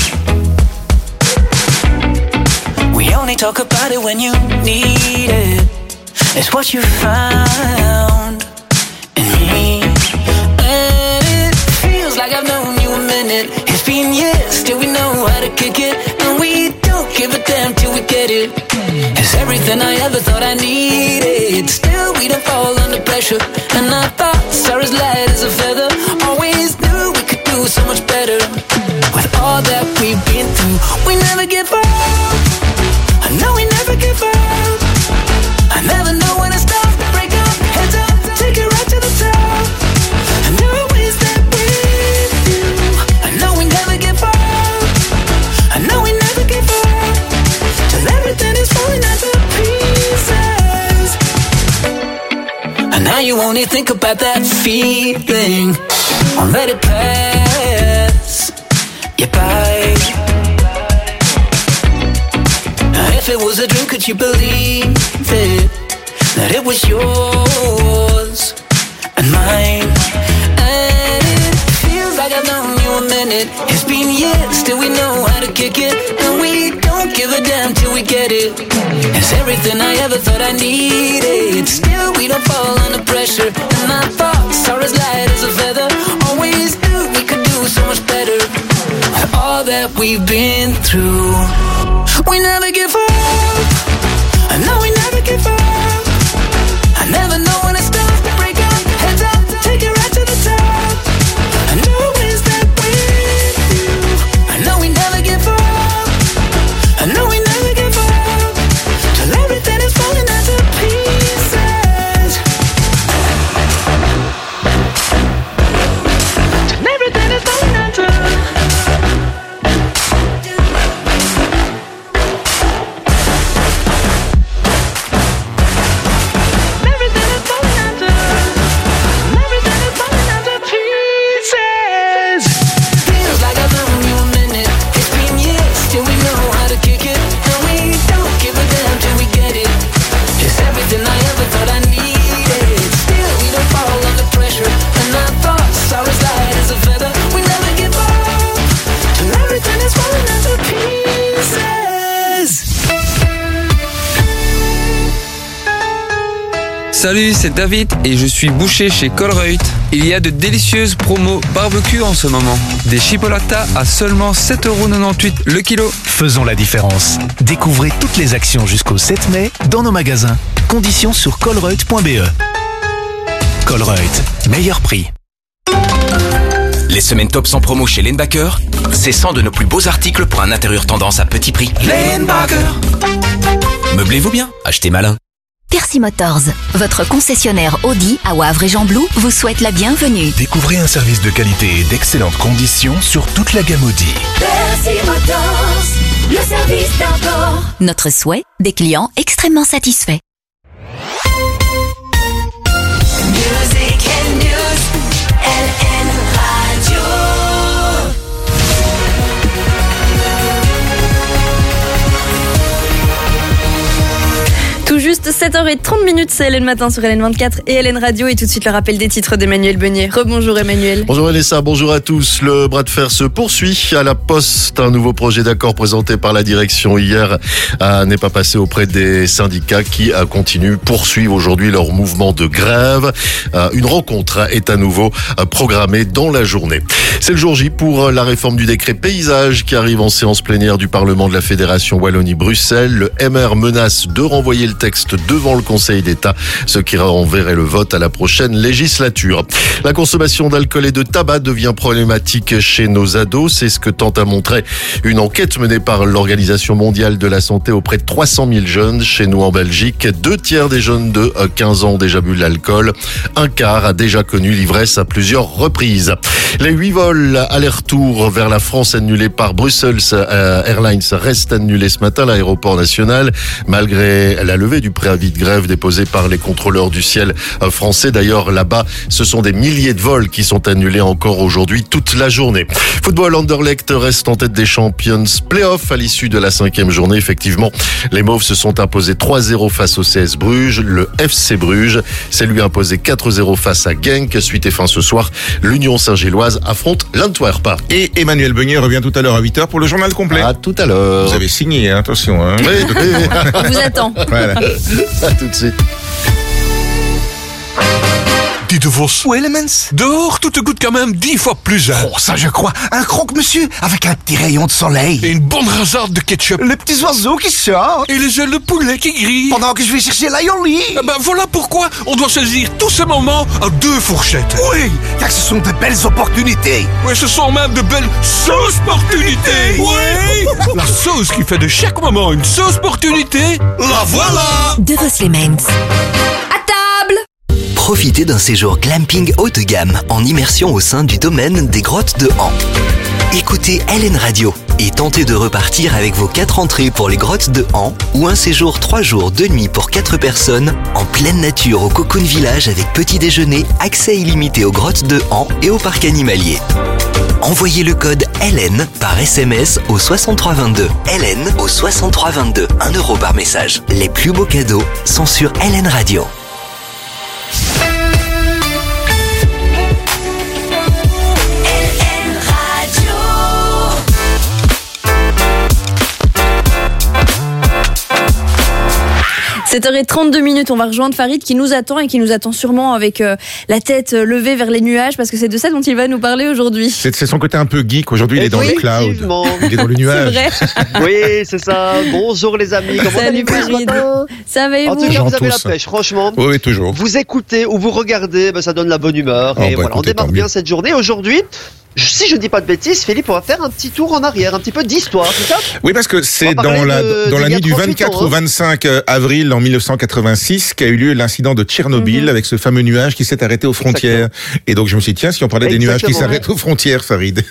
We only talk about it when you need it. It's what you found in me. And it feels like I've known you a minute. It's been years, still we know how to kick it. And we don't give a damn till we get it. It's everything I ever thought I needed. Still we don't fall under pressure. And our thoughts are as light as a feather. Always knew we could do so much better. With all that we've been through, we never give up. I know we never give up. I never know when to stop. Break up, heads up, take it right to the top. And always that with you. I know we never give up. I know we never give up. Till everything is falling out to pieces. And now you only think about that feeling. Won't let it pass you by. If it was a dream, could you believe it? That it was yours and mine. And it feels like I've known you a minute. It's been years, still we know how to kick it. And we don't give a damn till we get it. It's everything I ever thought I needed. Still we don't fall under pressure. And our thoughts are as light as a feather. Always knew we could do so much better. With all that we've been through, we never give up. I know we never give up. I never know when to stop. Break up, heads up, take it right to the top. I know it's that with you. I know we never give up. I know we never give up. Till everything is falling out to pieces. Till everything is falling out to Salut, c'est David et je suis boucher chez Colruyt. Il y a de délicieuses promos barbecue en ce moment. Des chipolatas à seulement sept euros quatre-vingt-dix-huit le kilo. Faisons la différence. Découvrez toutes les actions jusqu'au sept mai dans nos magasins. Conditions sur colruyt point b e. Colruyt, meilleur prix. Les semaines top sans promo chez Lane-Backer, c'est cent de nos plus beaux articles pour un intérieur tendance à petit prix. Lane-Backer. Meublez-vous bien, achetez malin. Percy Motors, votre concessionnaire Audi à Wavre et Jean-Blou, vous souhaite la bienvenue. Découvrez un service de qualité et d'excellentes conditions sur toute la gamme Audi. Percy Motors, le service d'abord. Notre souhait, des clients extrêmement satisfaits. Music and News, L N Radio. Tout juste sept heures trente, c'est L N Matin sur L N vingt-quatre et L N Radio. Et tout de suite le rappel des titres d'Emmanuel Beunier. Rebonjour Emmanuel. Bonjour Elessa, bonjour à tous. Le bras de fer se poursuit à la Poste. Un nouveau projet d'accord présenté par la direction hier euh, n'est pas passé auprès des syndicats qui euh, continuent, poursuivent aujourd'hui leur mouvement de grève. Euh, une rencontre est à nouveau euh, programmée dans la journée. C'est le jour J pour euh, la réforme du décret paysage qui arrive en séance plénière du Parlement de la Fédération Wallonie-Bruxelles. Le M R menace de renvoyer le texte texte devant le Conseil d'État, ce qui renverrait le vote à la prochaine législature. La consommation d'alcool et de tabac devient problématique chez nos ados. C'est ce que tente à montrer une enquête menée par l'Organisation mondiale de la santé auprès de trois cent mille jeunes chez nous en Belgique. Deux tiers des jeunes de quinze ans ont déjà bu de l'alcool. Un quart a déjà connu l'ivresse à plusieurs reprises. Les huit vols aller-retour vers la France annulés par Brussels Airlines restent annulés ce matin à l'aéroport national, malgré la levée du préavis de grève déposé par les contrôleurs du ciel français. D'ailleurs, là-bas, ce sont des milliers de vols qui sont annulés encore aujourd'hui toute la journée. Football, Anderlecht reste en tête des Champions Playoffs à l'issue de la cinquième journée. Effectivement, les Mauves se sont imposés trois zéro face au C S Bruges. Le F C Bruges s'est lui imposé quatre zéro face à Genk. Suite et fin ce soir, l'Union Saint-Gilloise affronte l'Antwerp. Et Emmanuel Beugnet revient tout à l'heure à huit heures pour le journal complet. À tout à l'heure. Vous avez signé, hein, attention. Hein. Oui, oui. On vous attend. Voilà. À tout de suite. De vos Elements. Dehors, tout te coûte quand même dix fois plus. Hein. Oh, ça je crois. Un croque-monsieur avec un petit rayon de soleil. Et une bonne rasade de ketchup. Les petits oiseaux qui sortent. Et les ailes de poulet qui grillent. Pendant que je vais chercher l'aïoli. Eh ben voilà pourquoi on doit saisir tous ces moments à deux fourchettes. Oui, car ce sont de belles opportunités. Oui, ce sont même de belles sauces-opportunités. Oui. La sauce qui fait de chaque moment une sauce-opportunité. La voilà. De vos Elements. Profitez d'un séjour glamping haut de gamme en immersion au sein du domaine des grottes de Han. Écoutez L N Radio et tentez de repartir avec vos quatre entrées pour les grottes de Han ou un séjour trois jours deux nuits pour quatre personnes en pleine nature au Cocoon Village avec petit déjeuner, accès illimité aux grottes de Han et au parc animalier. Envoyez le code L N par S M S au soixante-trois vingt-deux. L N au soixante-trois vingt-deux. un euro par message. Les plus beaux cadeaux sont sur L N Radio. sept heures trente-deux minutes, on va rejoindre Farid qui nous attend et qui nous attend sûrement avec euh, la tête levée vers les nuages parce que c'est de ça dont il va nous parler aujourd'hui. C'est, c'est son côté un peu geek. Aujourd'hui, il est dans le cloud. Il est dans le nuage. C'est vrai. Oui, c'est ça. Bonjour les amis. Comment Salut Farid. Ça va et en vous? tout cas, vous avez tous. la pêche, franchement. Oui, oui, toujours. Vous écoutez ou vous regardez, ben, ça donne la bonne humeur. Oh, et bah, voilà, écoutez, on démarre tant bien mieux. cette journée. Aujourd'hui, si je ne dis pas de bêtises, Philippe, on va faire un petit tour en arrière, un petit peu d'histoire, c'est ça? Oui, parce que c'est On va dans parler la, de- dans d'il la y a nuit du trente-huit vingt-quatre ans, au hein. vingt-cinq avril en mille neuf cent quatre-vingt-six qu'a eu lieu l'incident de Tchernobyl avec ce fameux nuage qui s'est arrêté aux frontières. Et donc je me suis dit, tiens, si on parlait des nuages qui Exactement. s'arrêtent aux frontières, Farid.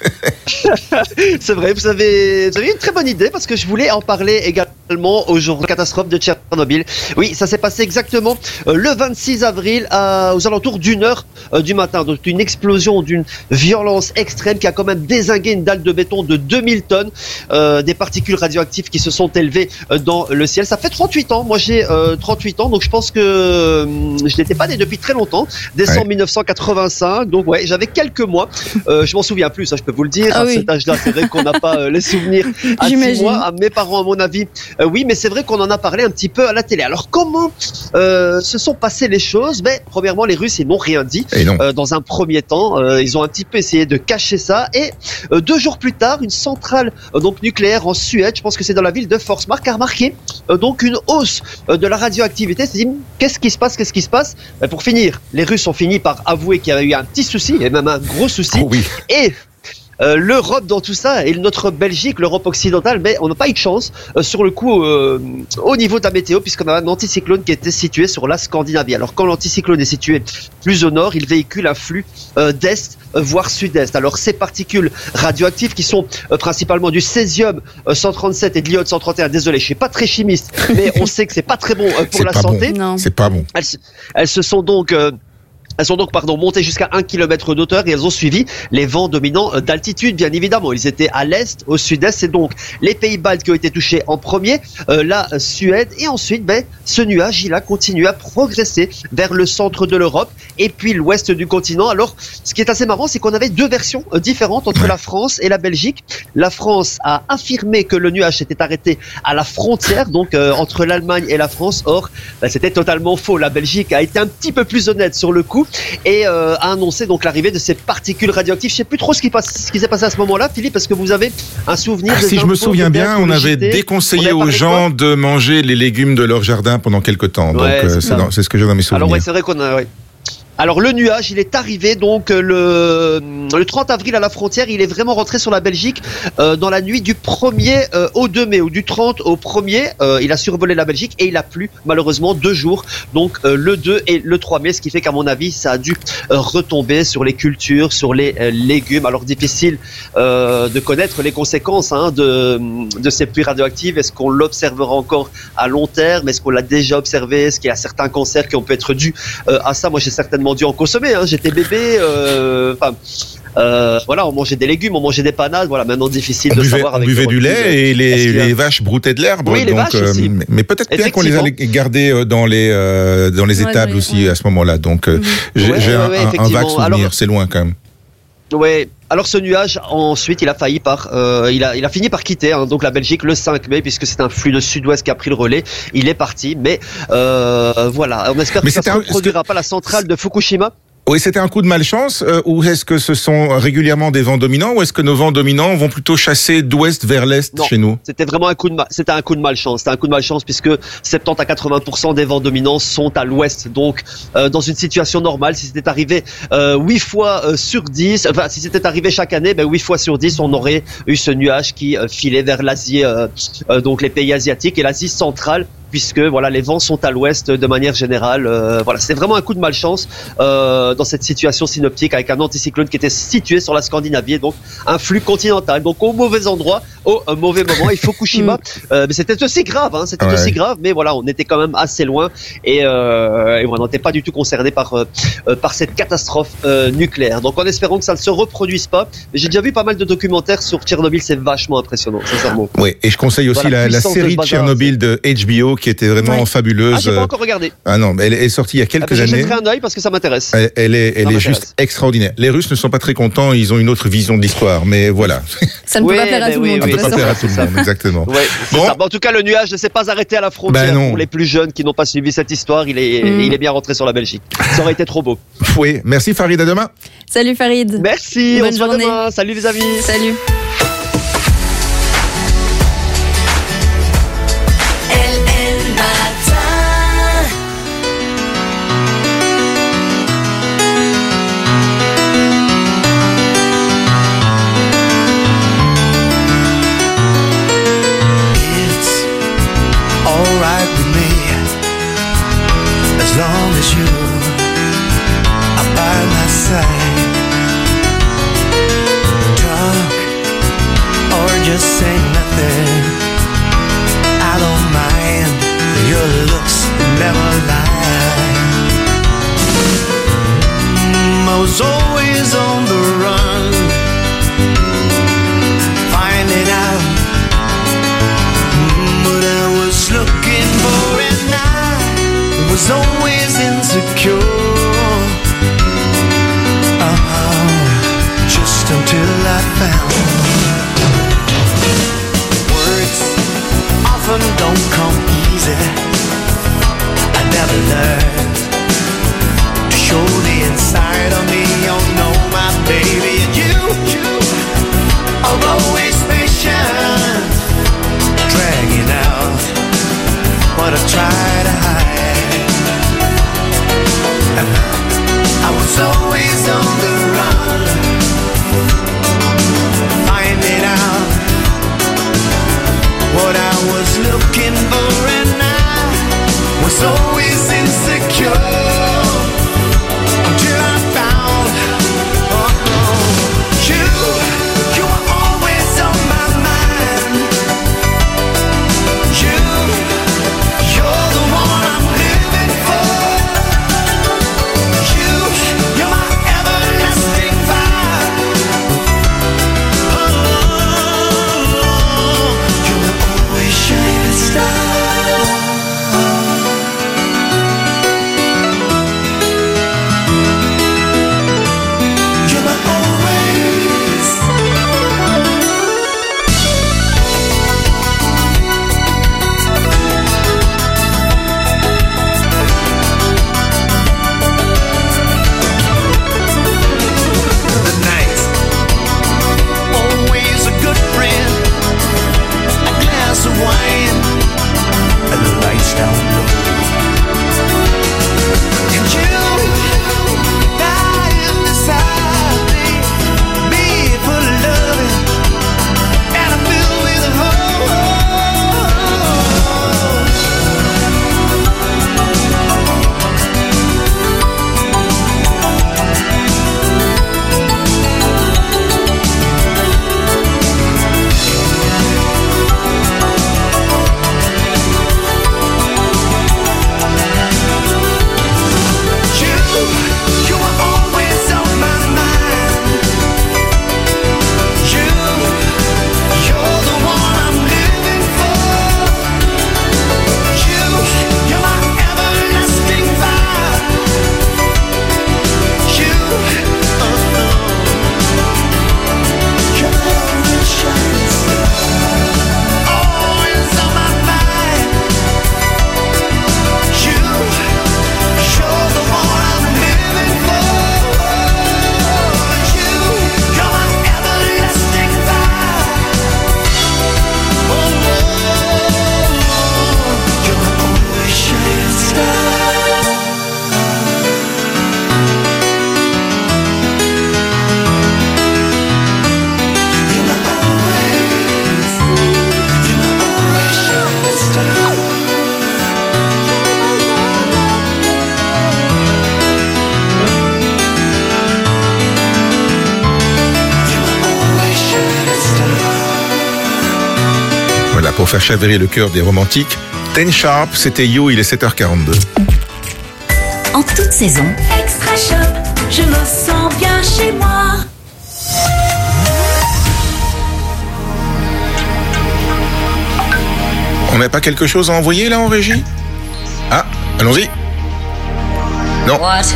C'est vrai, vous avez, vous avez une très bonne idée parce que je voulais en parler également au jour de la catastrophe de Tchernobyl. Oui, ça s'est passé exactement euh, le vingt-six avril à, aux alentours d'une heure euh, du matin. Donc une explosion d'une violence extrême qui a quand même dézingué une dalle de béton de deux mille tonnes, euh, des particules radioactives qui se sont élevées euh, dans le ciel. Ça fait trente-huit ans, moi j'ai euh, trente-huit ans, donc je pense que euh, je n'étais pas né depuis très longtemps, décembre Ouais. mille neuf cent quatre-vingt-cinq, donc ouais, j'avais quelques mois. Euh, je m'en souviens plus, ça je peux vous le dire. Ah À oui. cet âge-là, c'est vrai qu'on n'a pas euh, les souvenirs à six J'imagine. mois. À mes parents, à mon avis, euh, oui, mais c'est vrai qu'on en a parlé un petit peu à la télé. Alors comment euh, se sont passées les choses? Ben, premièrement, les Russes, ils n'ont rien dit. Et non. Euh, dans un premier temps, euh, ils ont un petit peu essayé de cacher ça. Et euh, deux jours plus tard, une centrale euh, donc nucléaire en Suède, je pense que c'est dans la ville de Forsmark, a remarqué euh, donc une hausse euh, de la radioactivité. C'est dit, qu'est-ce qui se passe? Qu'est-ce qui se passe? Ben, pour finir, les Russes ont fini par avouer qu'il y avait eu un petit souci, et même un gros souci. Oh oui. Et euh, l'Europe dans tout ça, et notre Belgique, l'Europe occidentale, mais on n'a pas eu de chance euh, sur le coup euh, au niveau de la météo, puisqu'on a un anticyclone qui était situé sur la Scandinavie. Alors quand l'anticyclone est situé plus au nord, il véhicule un flux euh, d'est, euh, voire sud-est. Alors ces particules radioactives qui sont euh, principalement du césium euh, cent trente-sept et de l'iode cent trente et un, désolé, je suis pas très chimiste, mais on sait que c'est pas très bon euh, pour C'est la pas santé. bon. C'est pas bon. Elles, se- elles se sont donc euh, elles sont donc pardon, montées jusqu'à un kilomètre d'auteur et elles ont suivi les vents dominants euh, d'altitude, bien évidemment. Ils étaient à l'est, au sud-est. C'est donc les pays baltes qui ont été touchés en premier, euh, la Suède. Et ensuite, ben, ce nuage, il a continué à progresser vers le centre de l'Europe et puis l'ouest du continent. Alors, ce qui est assez marrant, c'est qu'on avait deux versions euh, différentes entre la France et la Belgique. La France a affirmé que le nuage s'était arrêté à la frontière, donc euh, entre l'Allemagne et la France. Or, ben, c'était totalement faux. La Belgique a été un petit peu plus honnête sur le coup. et euh, a annoncé donc l'arrivée de ces particules radioactives. Je sais plus trop ce qui, passe, ce qui s'est passé à ce moment-là, Philippe, parce que vous avez un souvenir. Ah, si je me souviens bien, on avait jeter. déconseillé on aux gens de manger les légumes de leur jardin pendant quelques temps. Donc ouais, euh, c'est, c'est, dans, c'est ce que j'ai dans mes souvenirs. Alors ouais, c'est vrai qu'on a... Ouais. Alors le nuage, il est arrivé donc le, le trente avril à la frontière, il est vraiment rentré sur la Belgique euh, dans la nuit du premier euh, au deux mai, ou du trente au premier, euh, il a survolé la Belgique et il a plu malheureusement deux jours, donc euh, le deux et le trois mai, ce qui fait qu'à mon avis ça a dû euh, retomber sur les cultures, sur les euh, légumes. Alors difficile euh, de connaître les conséquences hein, de, de ces pluies radioactives, est-ce qu'on l'observera encore à long terme, est-ce qu'on l'a déjà observé, est-ce qu'il y a certains cancers qui ont pu être dus euh, à ça. Moi j'ai certainement dû en consommer, hein. J'étais bébé, euh, enfin, euh, voilà, on mangeait des légumes, on mangeait des panades, voilà, maintenant difficile on de buvait, savoir. On avec buvait du lait et les, les vaches broutaient de l'herbe. Oui, les donc, vaches aussi. Euh, mais peut-être bien qu'on les allait garder dans les, euh, dans les ouais, étables ouais, aussi ouais. à ce moment-là. Donc euh, mmh. j'ai, ouais, j'ai ouais, un, ouais, un vague souvenir, alors, c'est loin quand même. Ouais. Alors ce nuage, ensuite, il a failli par, euh, il a, il a fini par quitter hein, donc la Belgique le cinq mai, puisque c'est un flux de sud-ouest qui a pris le relais. Il est parti, mais euh, voilà. On espère mais que ça ne reproduira pas la centrale de Fukushima. Oui, c'était un coup de malchance, euh, ou est-ce que ce sont régulièrement des vents dominants, ou est-ce que nos vents dominants vont plutôt chasser d'ouest vers l'est non, chez nous? C'était vraiment un coup de, ma- c'était un coup de malchance. C'était un coup de malchance puisque soixante-dix à quatre-vingts pour cent des vents dominants sont à l'ouest. Donc, euh, dans une situation normale, si c'était arrivé euh, huit fois euh, sur dix, enfin, si c'était arrivé chaque année, ben huit fois sur dix, on aurait eu ce nuage qui euh, filait vers l'Asie, euh, euh, donc les pays asiatiques et l'Asie centrale, puisque voilà, les vents sont à l'ouest de manière générale. Euh, voilà, c'est vraiment un coup de malchance euh, dans cette situation synoptique avec un anticyclone qui était situé sur la Scandinavie, donc un flux continental, donc au mauvais endroit, au euh, mauvais moment. Et Fukushima, euh, mais c'était aussi grave, hein, c'était ouais. aussi grave, mais voilà, on était quand même assez loin et, euh, et voilà, on n'était pas du tout concerné par euh, par cette catastrophe euh, nucléaire. Donc en espérant que ça ne se reproduise pas. Mais j'ai déjà vu pas mal de documentaires sur Tchernobyl, c'est vachement impressionnant, sincèrement. Oui, et je conseille aussi voilà, la, la série de, de Tchernobyl de H B O qui était vraiment ouais. fabuleuse. Ah, j'ai pas encore regardé. Ah non, mais elle est sortie il y a quelques ah, années. J'ai jeté un œil parce que ça m'intéresse. Elle, elle est, elle est juste extraordinaire. Les Russes ne sont pas très contents, ils ont une autre vision de l'histoire, mais voilà. Ça ne peut oui, pas plaire à tout le oui, monde. Ça ne peut pas plaire à tout le monde, exactement. Ouais, bon. Ça. Bon, en tout cas, le nuage ne s'est pas arrêté à la frontière. Ben pour les plus jeunes qui n'ont pas suivi cette histoire, il est, mm. il est bien rentré sur la Belgique. Ça aurait été trop beau. Oui, merci Farid, à demain. Salut Farid. Merci, bonne on se journée. voit demain. Salut les amis. Salut. As long as you are by my side, talk or just say nothing, I don't mind, your looks never lie. mm, I was always on the run, finding out mm, what I was looking for, and I was always insecure, uh-huh, just until I found words often don't come easy. I never learned to show the inside of me. Oh no, my baby, and you, you are always patient, dragging out what I try to hide. I was always on the run, finding out what I was looking for, and I was always insecure until I found oh, you. You were always on my mind. You, you're the one I'm living for. Shining star. faire chavirer le cœur des romantiques. Ten Sharp, c'était You, il est sept heures quarante-deux. En toute saison, Extra Shop, je me sens bien chez moi. On n'a pas quelque chose à envoyer là en régie? Ah, allons-y. Non.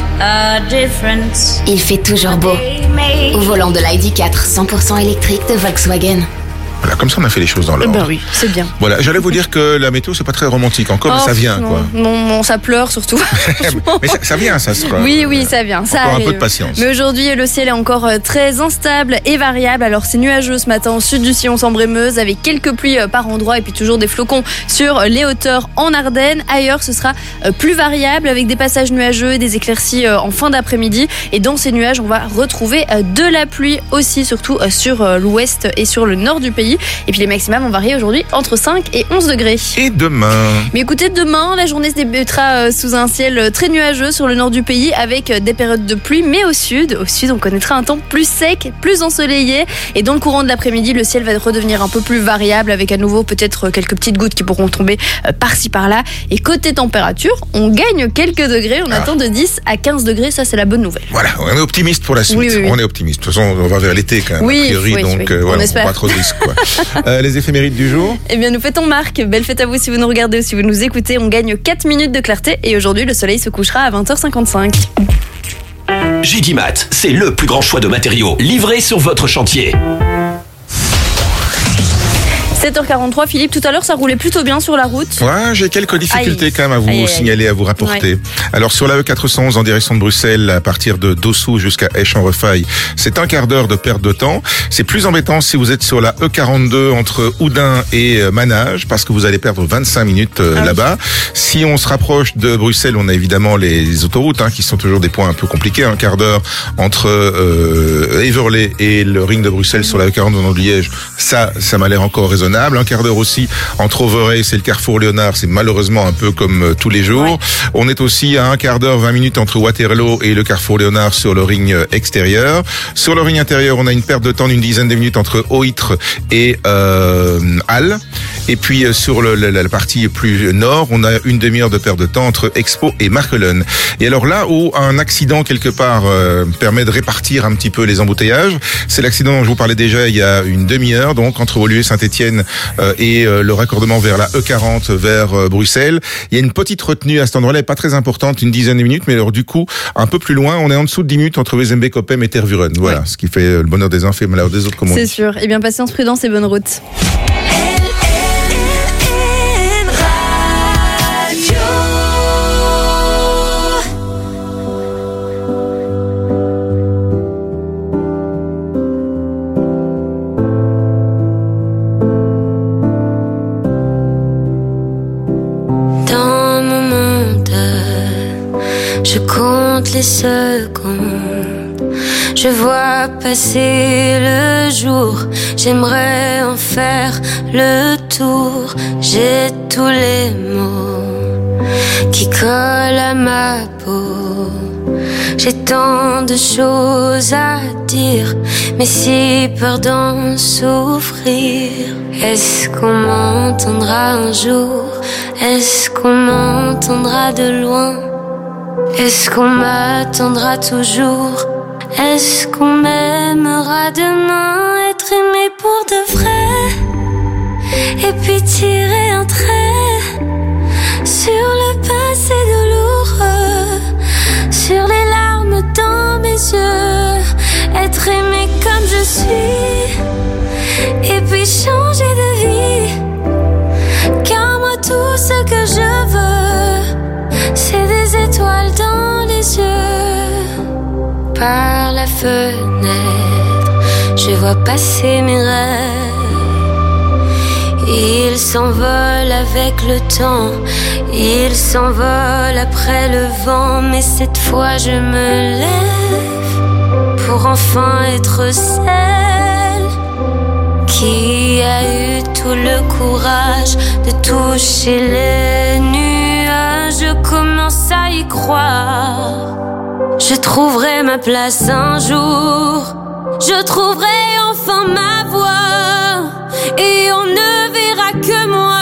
Il fait toujours beau. Au volant de l'I D quatre cent pour cent électrique de Volkswagen. Voilà, comme ça on a fait les choses dans l'ordre. Ben oui, c'est bien. Voilà, j'allais vous dire que la météo c'est pas très romantique encore, oh, mais ça vient non, quoi. Non, non, ça pleure surtout. Mais ça, ça vient, ça sera. Oui, oui, ça vient. Ça encore arrive. un peu de patience. Mais aujourd'hui, le ciel est encore très instable et variable. Alors c'est nuageux ce matin au sud du sillon Sambre-et-Meuse avec quelques pluies par endroits et puis toujours des flocons sur les hauteurs en Ardennes. Ailleurs, ce sera plus variable avec des passages nuageux et des éclaircies en fin d'après-midi. Et dans ces nuages, on va retrouver de la pluie aussi, surtout sur l'ouest et sur le nord du pays. Et puis les maximums vont varier aujourd'hui entre cinq et onze degrés. Et demain? Mais écoutez, demain, la journée se débutera sous un ciel très nuageux sur le nord du pays avec des périodes de pluie. Mais au sud, au sud, on connaîtra un temps plus sec, plus ensoleillé. Et dans le courant de l'après-midi, le ciel va redevenir un peu plus variable avec à nouveau peut-être quelques petites gouttes qui pourront tomber par-ci par-là. Et côté température, on gagne quelques degrés. On ah. attend de dix à quinze degrés. Ça, c'est la bonne nouvelle. Voilà, on est optimiste pour la suite. Oui, oui, oui. On est optimiste. De toute façon, on va vers l'été quand même, oui, a priori. Oui, donc, oui. Euh, on voilà, espère. Pas trop de risques, quoi. euh, les éphémérides du jour? Eh bien, nous fêtons Marc. Belle fête à vous si vous nous regardez ou si vous nous écoutez. On gagne quatre minutes de clarté et aujourd'hui, le soleil se couchera à vingt heures cinquante-cinq. Gidimat, c'est le plus grand choix de matériaux livrés sur votre chantier. sept heures quarante-trois, Philippe, tout à l'heure ça roulait plutôt bien sur la route. Ouais, j'ai quelques difficultés aïe. quand même à vous aïe, signaler, aïe. à vous rapporter. Ouais. Alors sur la E quatre cent onze en direction de Bruxelles, à partir de Dossou jusqu'à Esch-en-Refaille, c'est un quart d'heure de perte de temps. C'est plus embêtant si vous êtes sur la E quarante-deux entre Oudin et Manage, parce que vous allez perdre vingt-cinq minutes euh, ah, là-bas. Oui. Si on se rapproche de Bruxelles, on a évidemment les autoroutes, hein, qui sont toujours des points un peu compliqués. Un quart d'heure entre euh, Heverlee et le ring de Bruxelles sur la E quarante dans Liège, ça, ça m'a l'air encore raisonnable. Un quart d'heure aussi entre Overijse et le carrefour Léonard, c'est malheureusement un peu comme euh, tous les jours. Ouais. On est aussi à un quart d'heure, vingt minutes entre Waterloo et le carrefour Léonard sur le ring extérieur. Sur le ring intérieur, on a une perte de temps d'une dizaine de minutes entre Oitre et euh, Halle. Et puis euh, sur le, la, la partie plus nord, on a une demi-heure de perte de temps entre Expo et Markelen. Et alors là où un accident quelque part euh, permet de répartir un petit peu les embouteillages, c'est l'accident dont je vous parlais déjà il y a une demi-heure, donc entre Woluwe Saint-Étienne euh, et euh, le raccordement vers la E quarante vers euh, Bruxelles. Il y a une petite retenue à cet endroit-là, pas très importante, une dizaine de minutes, mais alors du coup, un peu plus loin, on est en dessous de dix minutes entre Wezenbeek-Oppem et Tervuren. Voilà, ouais. Ce qui fait le bonheur des uns fait le malheur des autres, comme on dit. C'est sûr. Eh bien, patience, prudence et bonne route. Je compte les secondes, je vois passer le jour, j'aimerais en faire le tour. J'ai tous les mots qui collent à ma peau, j'ai tant de choses à dire, mais si peur d'en souffrir. Est-ce qu'on m'entendra un jour? Est-ce qu'on m'entendra de loin? Est-ce qu'on m'attendra toujours? Est-ce qu'on m'aimera demain? Être aimé pour de vrai, et puis tirer un trait sur le passé douloureux, sur les larmes dans mes yeux. Être aimé comme je suis, et puis changer de vie. Car moi tout ce que je veux, c'est des étoiles dans les yeux. Par la fenêtre, je vois passer mes rêves. Ils s'envolent avec le temps, ils s'envolent après le vent. Mais cette fois je me lève pour enfin être celle qui a eu tout le courage de toucher les nuages. Je commence à y croire, je trouverai ma place un jour, je trouverai enfin ma voix, et on ne verra que moi.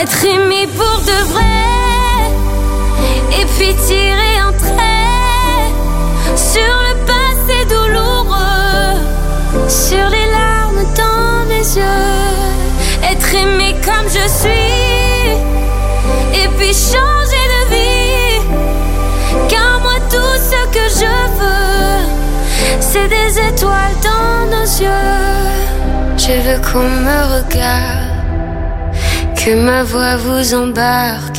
être aimé pour de vrai, et puis tirer un trait sur le passé douloureux, sur les larmes dans mes yeux. Être aimé comme je suis, et puis changer de vie, car moi tout ce que je veux, c'est des étoiles dans nos yeux. Je veux qu'on me regarde, que ma voix vous embarque.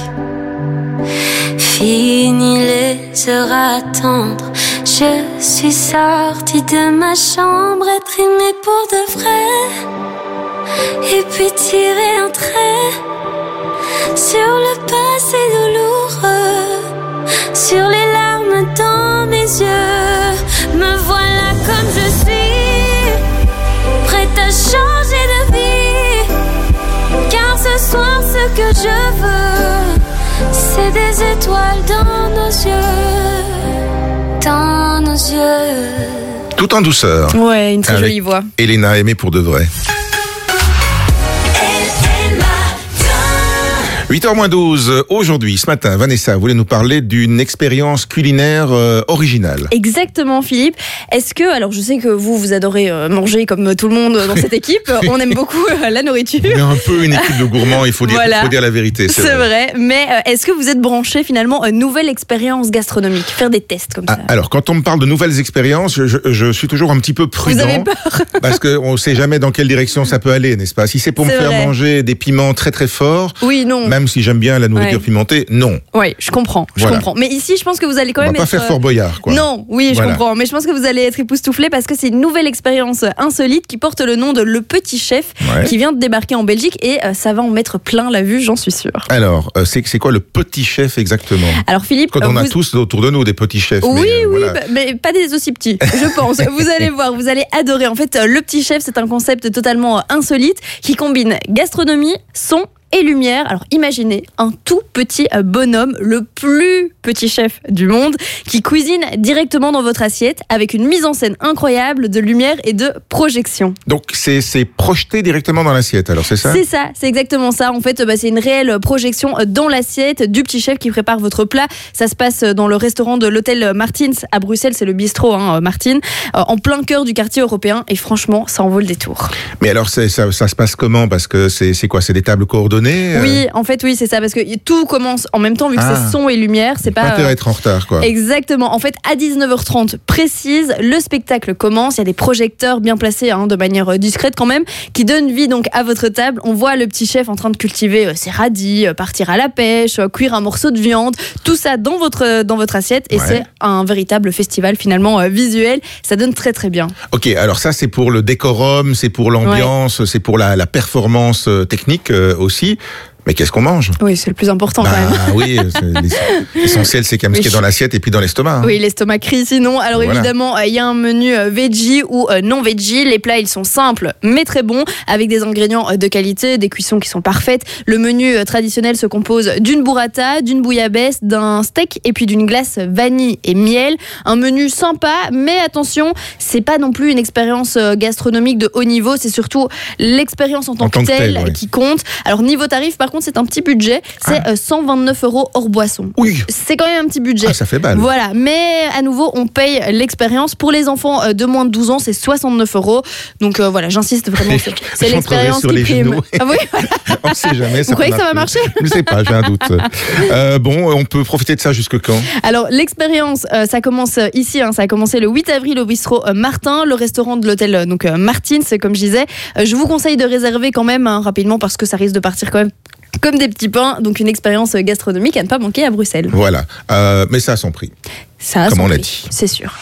Fini les heures à attendre, je suis sortie de ma chambre. Être aimée pour de vrai, et puis tirer un trait sur le passé douloureux, sur les larmes dans mes yeux. Me voilà comme je suis, prête à changer de vie, car ce soir ce que je veux, c'est des étoiles dans nos yeux, dans nos yeux. Tout en douceur. Ouais, une très Avec jolie voix. Elena, aimée pour de vrai. huit heures moins douze, aujourd'hui, ce matin, Vanessa voulait nous parler d'une expérience culinaire euh, originale. Exactement, Philippe. Est-ce que, alors je sais que vous, vous adorez euh, manger comme tout le monde dans cette équipe, on aime beaucoup euh, la nourriture. On est un peu une équipe de gourmands, il faut dire, Voilà. faut dire la vérité. C'est, C'est vrai. vrai, mais euh, est-ce que vous êtes branché finalement à une nouvelle expérience gastronomique, faire des tests comme Ah, ça? alors, quand on me parle de nouvelles expériences, je, je, je suis toujours un petit peu prudent. Vous avez peur? Parce qu'on ne sait jamais dans quelle direction ça peut aller, n'est-ce pas? Si c'est pour C'est me faire vrai. manger des piments très très forts, Oui, non. même si j'aime bien la nourriture Ouais. pimentée, non. Oui, je comprends, je Voilà. comprends. Mais ici, je pense que vous allez quand On va même pas être... faire Fort Boyard, quoi. Non, oui, je Voilà. comprends. Mais je pense que vous allez être époustouflé parce que c'est une nouvelle expérience insolite qui porte le nom de Le Petit Chef, Ouais. qui vient de débarquer en Belgique et euh, ça va en mettre plein la vue, j'en suis sûre. Alors, euh, c'est, c'est quoi le petit chef exactement? Alors Philippe, Quand on euh, a vous- tous autour de nous des petits chefs. Oui, mais, euh, oui, voilà. bah, mais pas des aussi petits, je pense. Vous allez voir, vous allez adorer. En fait, euh, Le Petit Chef, c'est un concept totalement euh, insolite qui combine gastronomie, son et lumière. Alors imaginez un tout petit euh, bonhomme, le plus petit chef du monde, qui cuisine directement dans votre assiette avec une mise en scène incroyable de lumière et de projection. Donc, c'est, c'est projeté directement dans l'assiette, alors c'est ça? C'est ça, c'est exactement ça. En fait, euh, bah, c'est une réelle projection euh, dans l'assiette du petit chef qui prépare votre plat. Ça se passe euh, dans le restaurant de l'hôtel Martins à Bruxelles, c'est le bistrot hein, euh, Martin, euh, en plein cœur du quartier européen. Et franchement, ça en vaut le détour. Mais alors, c'est, ça, ça se passe comment? Parce que c'est, c'est quoi? C'est des tables coordonnées? euh, Oui, en fait, oui, c'est ça, parce que tout commence en même temps, vu que Ah. c'est son et lumière. C'est Pas pas. intérêt euh, à être en retard, quoi. Exactement. En fait, à dix-neuf heures trente précise, le spectacle commence. Il y a des projecteurs bien placés, hein, de manière euh, discrète quand même, qui donnent vie donc à votre table. On voit le petit chef en train de cultiver euh, ses radis, euh, partir à la pêche, euh, cuire un morceau de viande, tout ça dans votre euh, dans votre assiette. Et Ouais. c'est un véritable festival finalement euh, visuel. Ça donne très très bien. Ok, alors ça c'est pour le décorum, c'est pour l'ambiance, c'est pour la, la performance euh, technique euh, aussi. Mais qu'est-ce qu'on mange? Oui, c'est le plus important Bah quand même. oui, c'est- l'essentiel c'est quand même ce qui est dans l'assiette et puis dans l'estomac. hein. Oui, l'estomac crie sinon. Alors Voilà. évidemment, euh, il y a un menu euh, veggie ou euh, non veggie. Les plats, ils sont simples mais très bons, avec des ingrédients euh, de qualité, des cuissons qui sont parfaites. Le menu euh, traditionnel se compose d'une burrata, d'une bouillabaisse, d'un steak et puis d'une glace vanille et miel. Un menu sympa, mais attention, c'est pas non plus une expérience euh, gastronomique de haut niveau. C'est surtout l'expérience en tant, En tant que que telle telle, ouais. qui compte. Alors niveau tarif, par contre, c'est un petit budget. C'est euh, cent vingt-neuf euros hors boisson. Oui. C'est quand même un petit budget. Ah, ça fait mal. Voilà, mais à nouveau, on paye l'expérience. Pour les enfants euh, de moins de douze ans, c'est soixante-neuf euros. Donc euh, voilà, j'insiste vraiment, c'est, c'est J'entrerai l'expérience sur qui les prime. genoux. Ah oui, voilà. On ne sait jamais. Vous croyez que ça va marcher? Je ne sais pas, j'ai un doute. Euh, bon, on peut profiter de ça jusque quand? Alors l'expérience, euh, ça commence euh, ici, hein, ça a commencé le huit avril au bistrot euh, Martin, le restaurant de l'hôtel euh, donc euh, Martins, comme je disais. Euh, je vous conseille de réserver quand même hein, rapidement parce que ça risque de partir quand même comme des petits pains. Donc une expérience gastronomique à ne pas manquer à Bruxelles. Voilà, euh, mais ça a son prix. Ça a Comme son on l'a prix, dit. c'est sûr.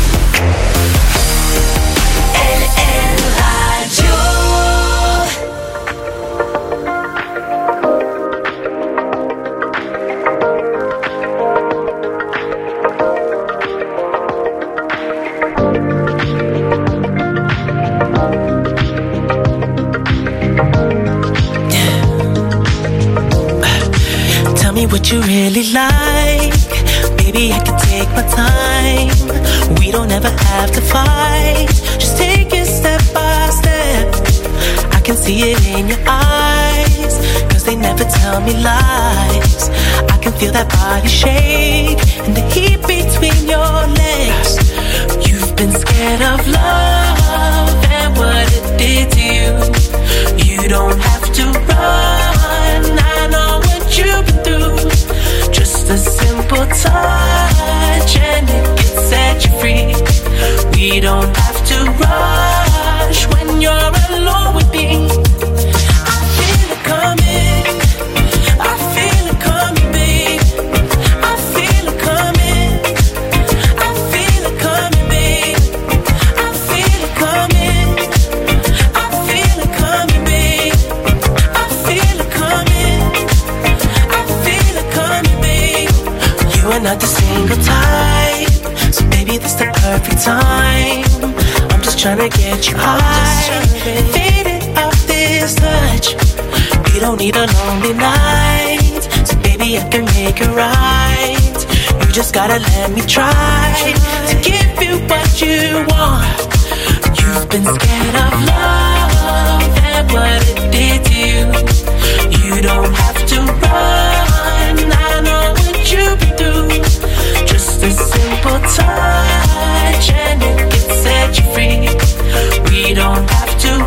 Tell me what you really like. Baby, I can take my time. We don't ever have to fight. Just take it step by step. I can see it in your eyes. Cause they never tell me lies. I can feel that body shake and the heat between your legs. You've been scared of love and what it did to you. You don't have to run, I know what you've been through. Just a simple touch and it can set you free. We don't have to rush when you're alone with me. I feel it coming, I feel it coming, babe. I feel it coming, I feel it coming, babe. I feel it coming, I feel it coming, babe. I feel it coming, I feel it coming, babe. You are not the single type, so baby this the perfect time. I'm just tryna get you high, faded off this touch. We don't need a lonely night, so baby I can make it right. You just gotta let me try to give you what you want. You've been scared of love and what it did to you. You don't have to run, I know what you've been through. Just a simple touch and it can set you free. We don't have to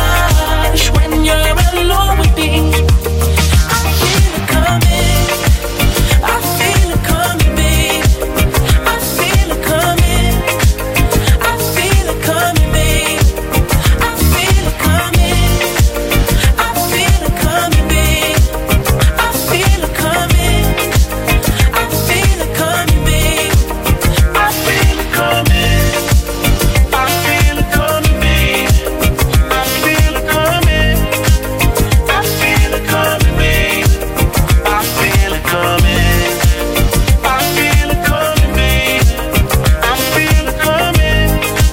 rush when you're alone with me. I feel it coming, I feel it coming, babe. I feel it coming, I feel it coming, babe. I feel it coming, I feel it coming, babe. I feel it coming, I feel it coming, babe. I feel it coming, I feel it coming, babe. I feel it coming, I feel it coming, babe. I feel it coming, I feel it coming, babe. I feel it coming,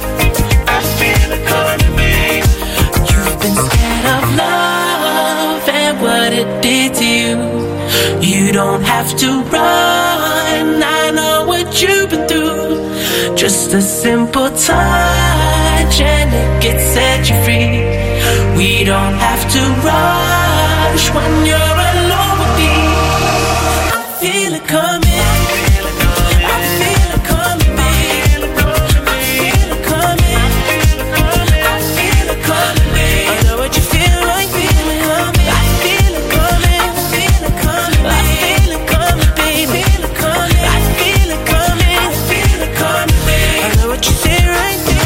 I feel it coming, babe. You've been scared of love and what it did to you. You don't have to run, I know what you've been through. Just a simple touch and it can set you free. We don't have to rush when you're alone with me. I feel it coming, I feel it coming, babe. I feel it coming, I feel it coming, babe. I know what you feel like, feel it coming. I feel it coming, I feel it coming, I feel it coming, babe. I feel it coming, I feel it coming, I feel it coming, babe. I know what you feel right, baby.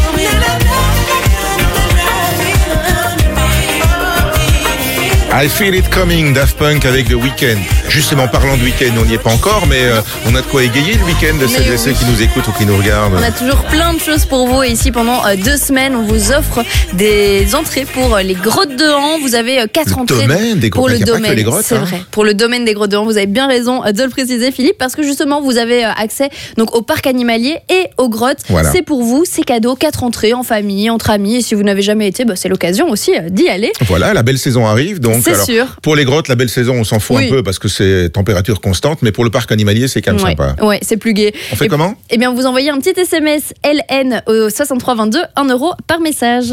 I Feel It Coming, Daft Punk avec The Weeknd. Justement, parlant de week-end, on n'y est pas encore, mais euh, on a de quoi égayer le week-end de celles et ceux qui nous écoutent ou qui nous regardent. On a toujours plein de choses pour vous et ici pendant euh, deux semaines, on vous offre des entrées pour euh, les grottes de Han. Vous avez euh, quatre le entrées domaine des pour grottes, le domaine. Les grottes, c'est hein. vrai. Pour le domaine des grottes de Han, vous avez bien raison euh, de le préciser, Philippe, parce que justement, vous avez euh, accès donc au parc animalier et aux grottes. Voilà. C'est pour vous, c'est cadeau, quatre entrées en famille, entre amis. Et si vous n'avez jamais été, bah, c'est l'occasion aussi euh, d'y aller. Voilà, la belle saison arrive. Donc, c'est alors, sûr. Pour les grottes, la belle saison, on s'en fout Oui. un peu parce que c'est température constante, mais pour le parc animalier, c'est quand même Ouais, sympa. ouais, c'est plus gai. On fait et, comment Eh bien, vous envoyez un petit S M S L N au soixante-trois vingt-deux, un euro par message.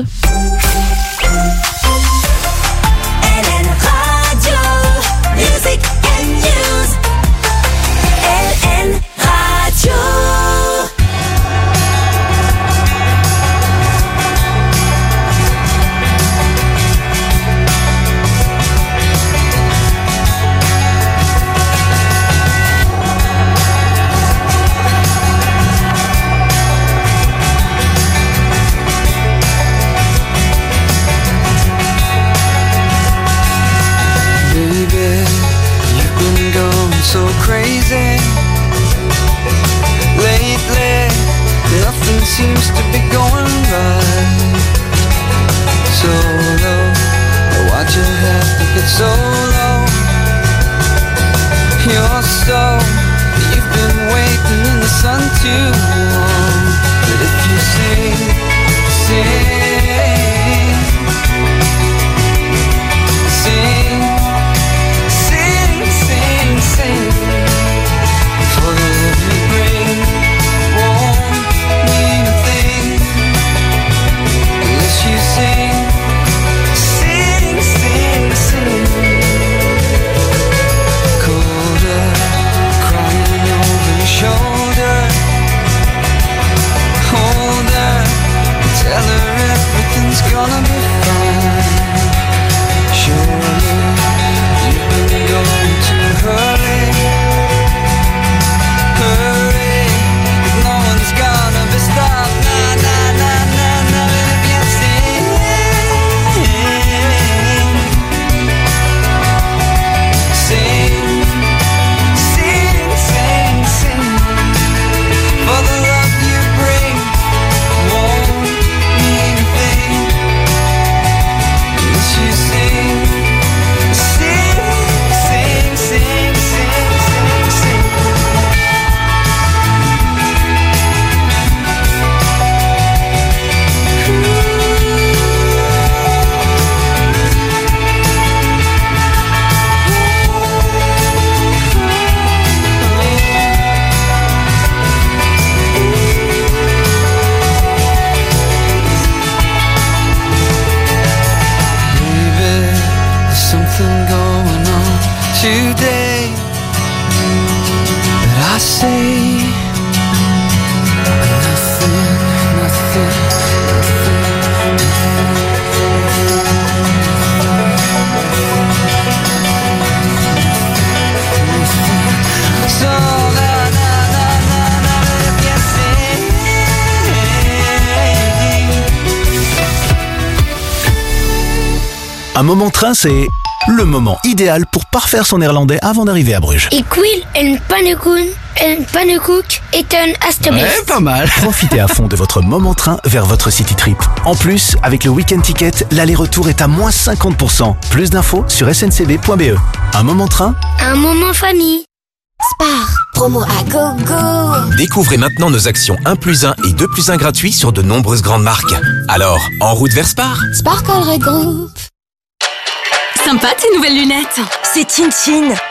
Music and news. L N Radio. So crazy lately, nothing seems to be going right. So low, why'd you have to get so low? You're so, you've been waiting in the sun too long. But if you sing, sing, sing, sing, sing, sing. For the love you bring won't mean a thing unless you sing, sing, sing, sing. day that I say nothing, nothing, nothing. So na na na na na you say. Un moment train, c'est le moment idéal pour parfaire son néerlandais avant d'arriver à Bruges. Ik wil een pannenkoek, een pannenkoek eten alstublieft. pas mal. Profitez à fond de votre moment train vers votre city trip. En plus, avec le week-end ticket, l'aller-retour est à moins cinquante pour cent. Plus d'infos sur s n c b point b e. Un moment train, Un moment famille. Spar, promo à gogo. Découvrez maintenant nos actions un plus un et deux plus un gratuits sur de nombreuses grandes marques. Alors, en route vers Spar. Spar Colruyt Group. Sympa tes nouvelles lunettes. C'est Chin Chin.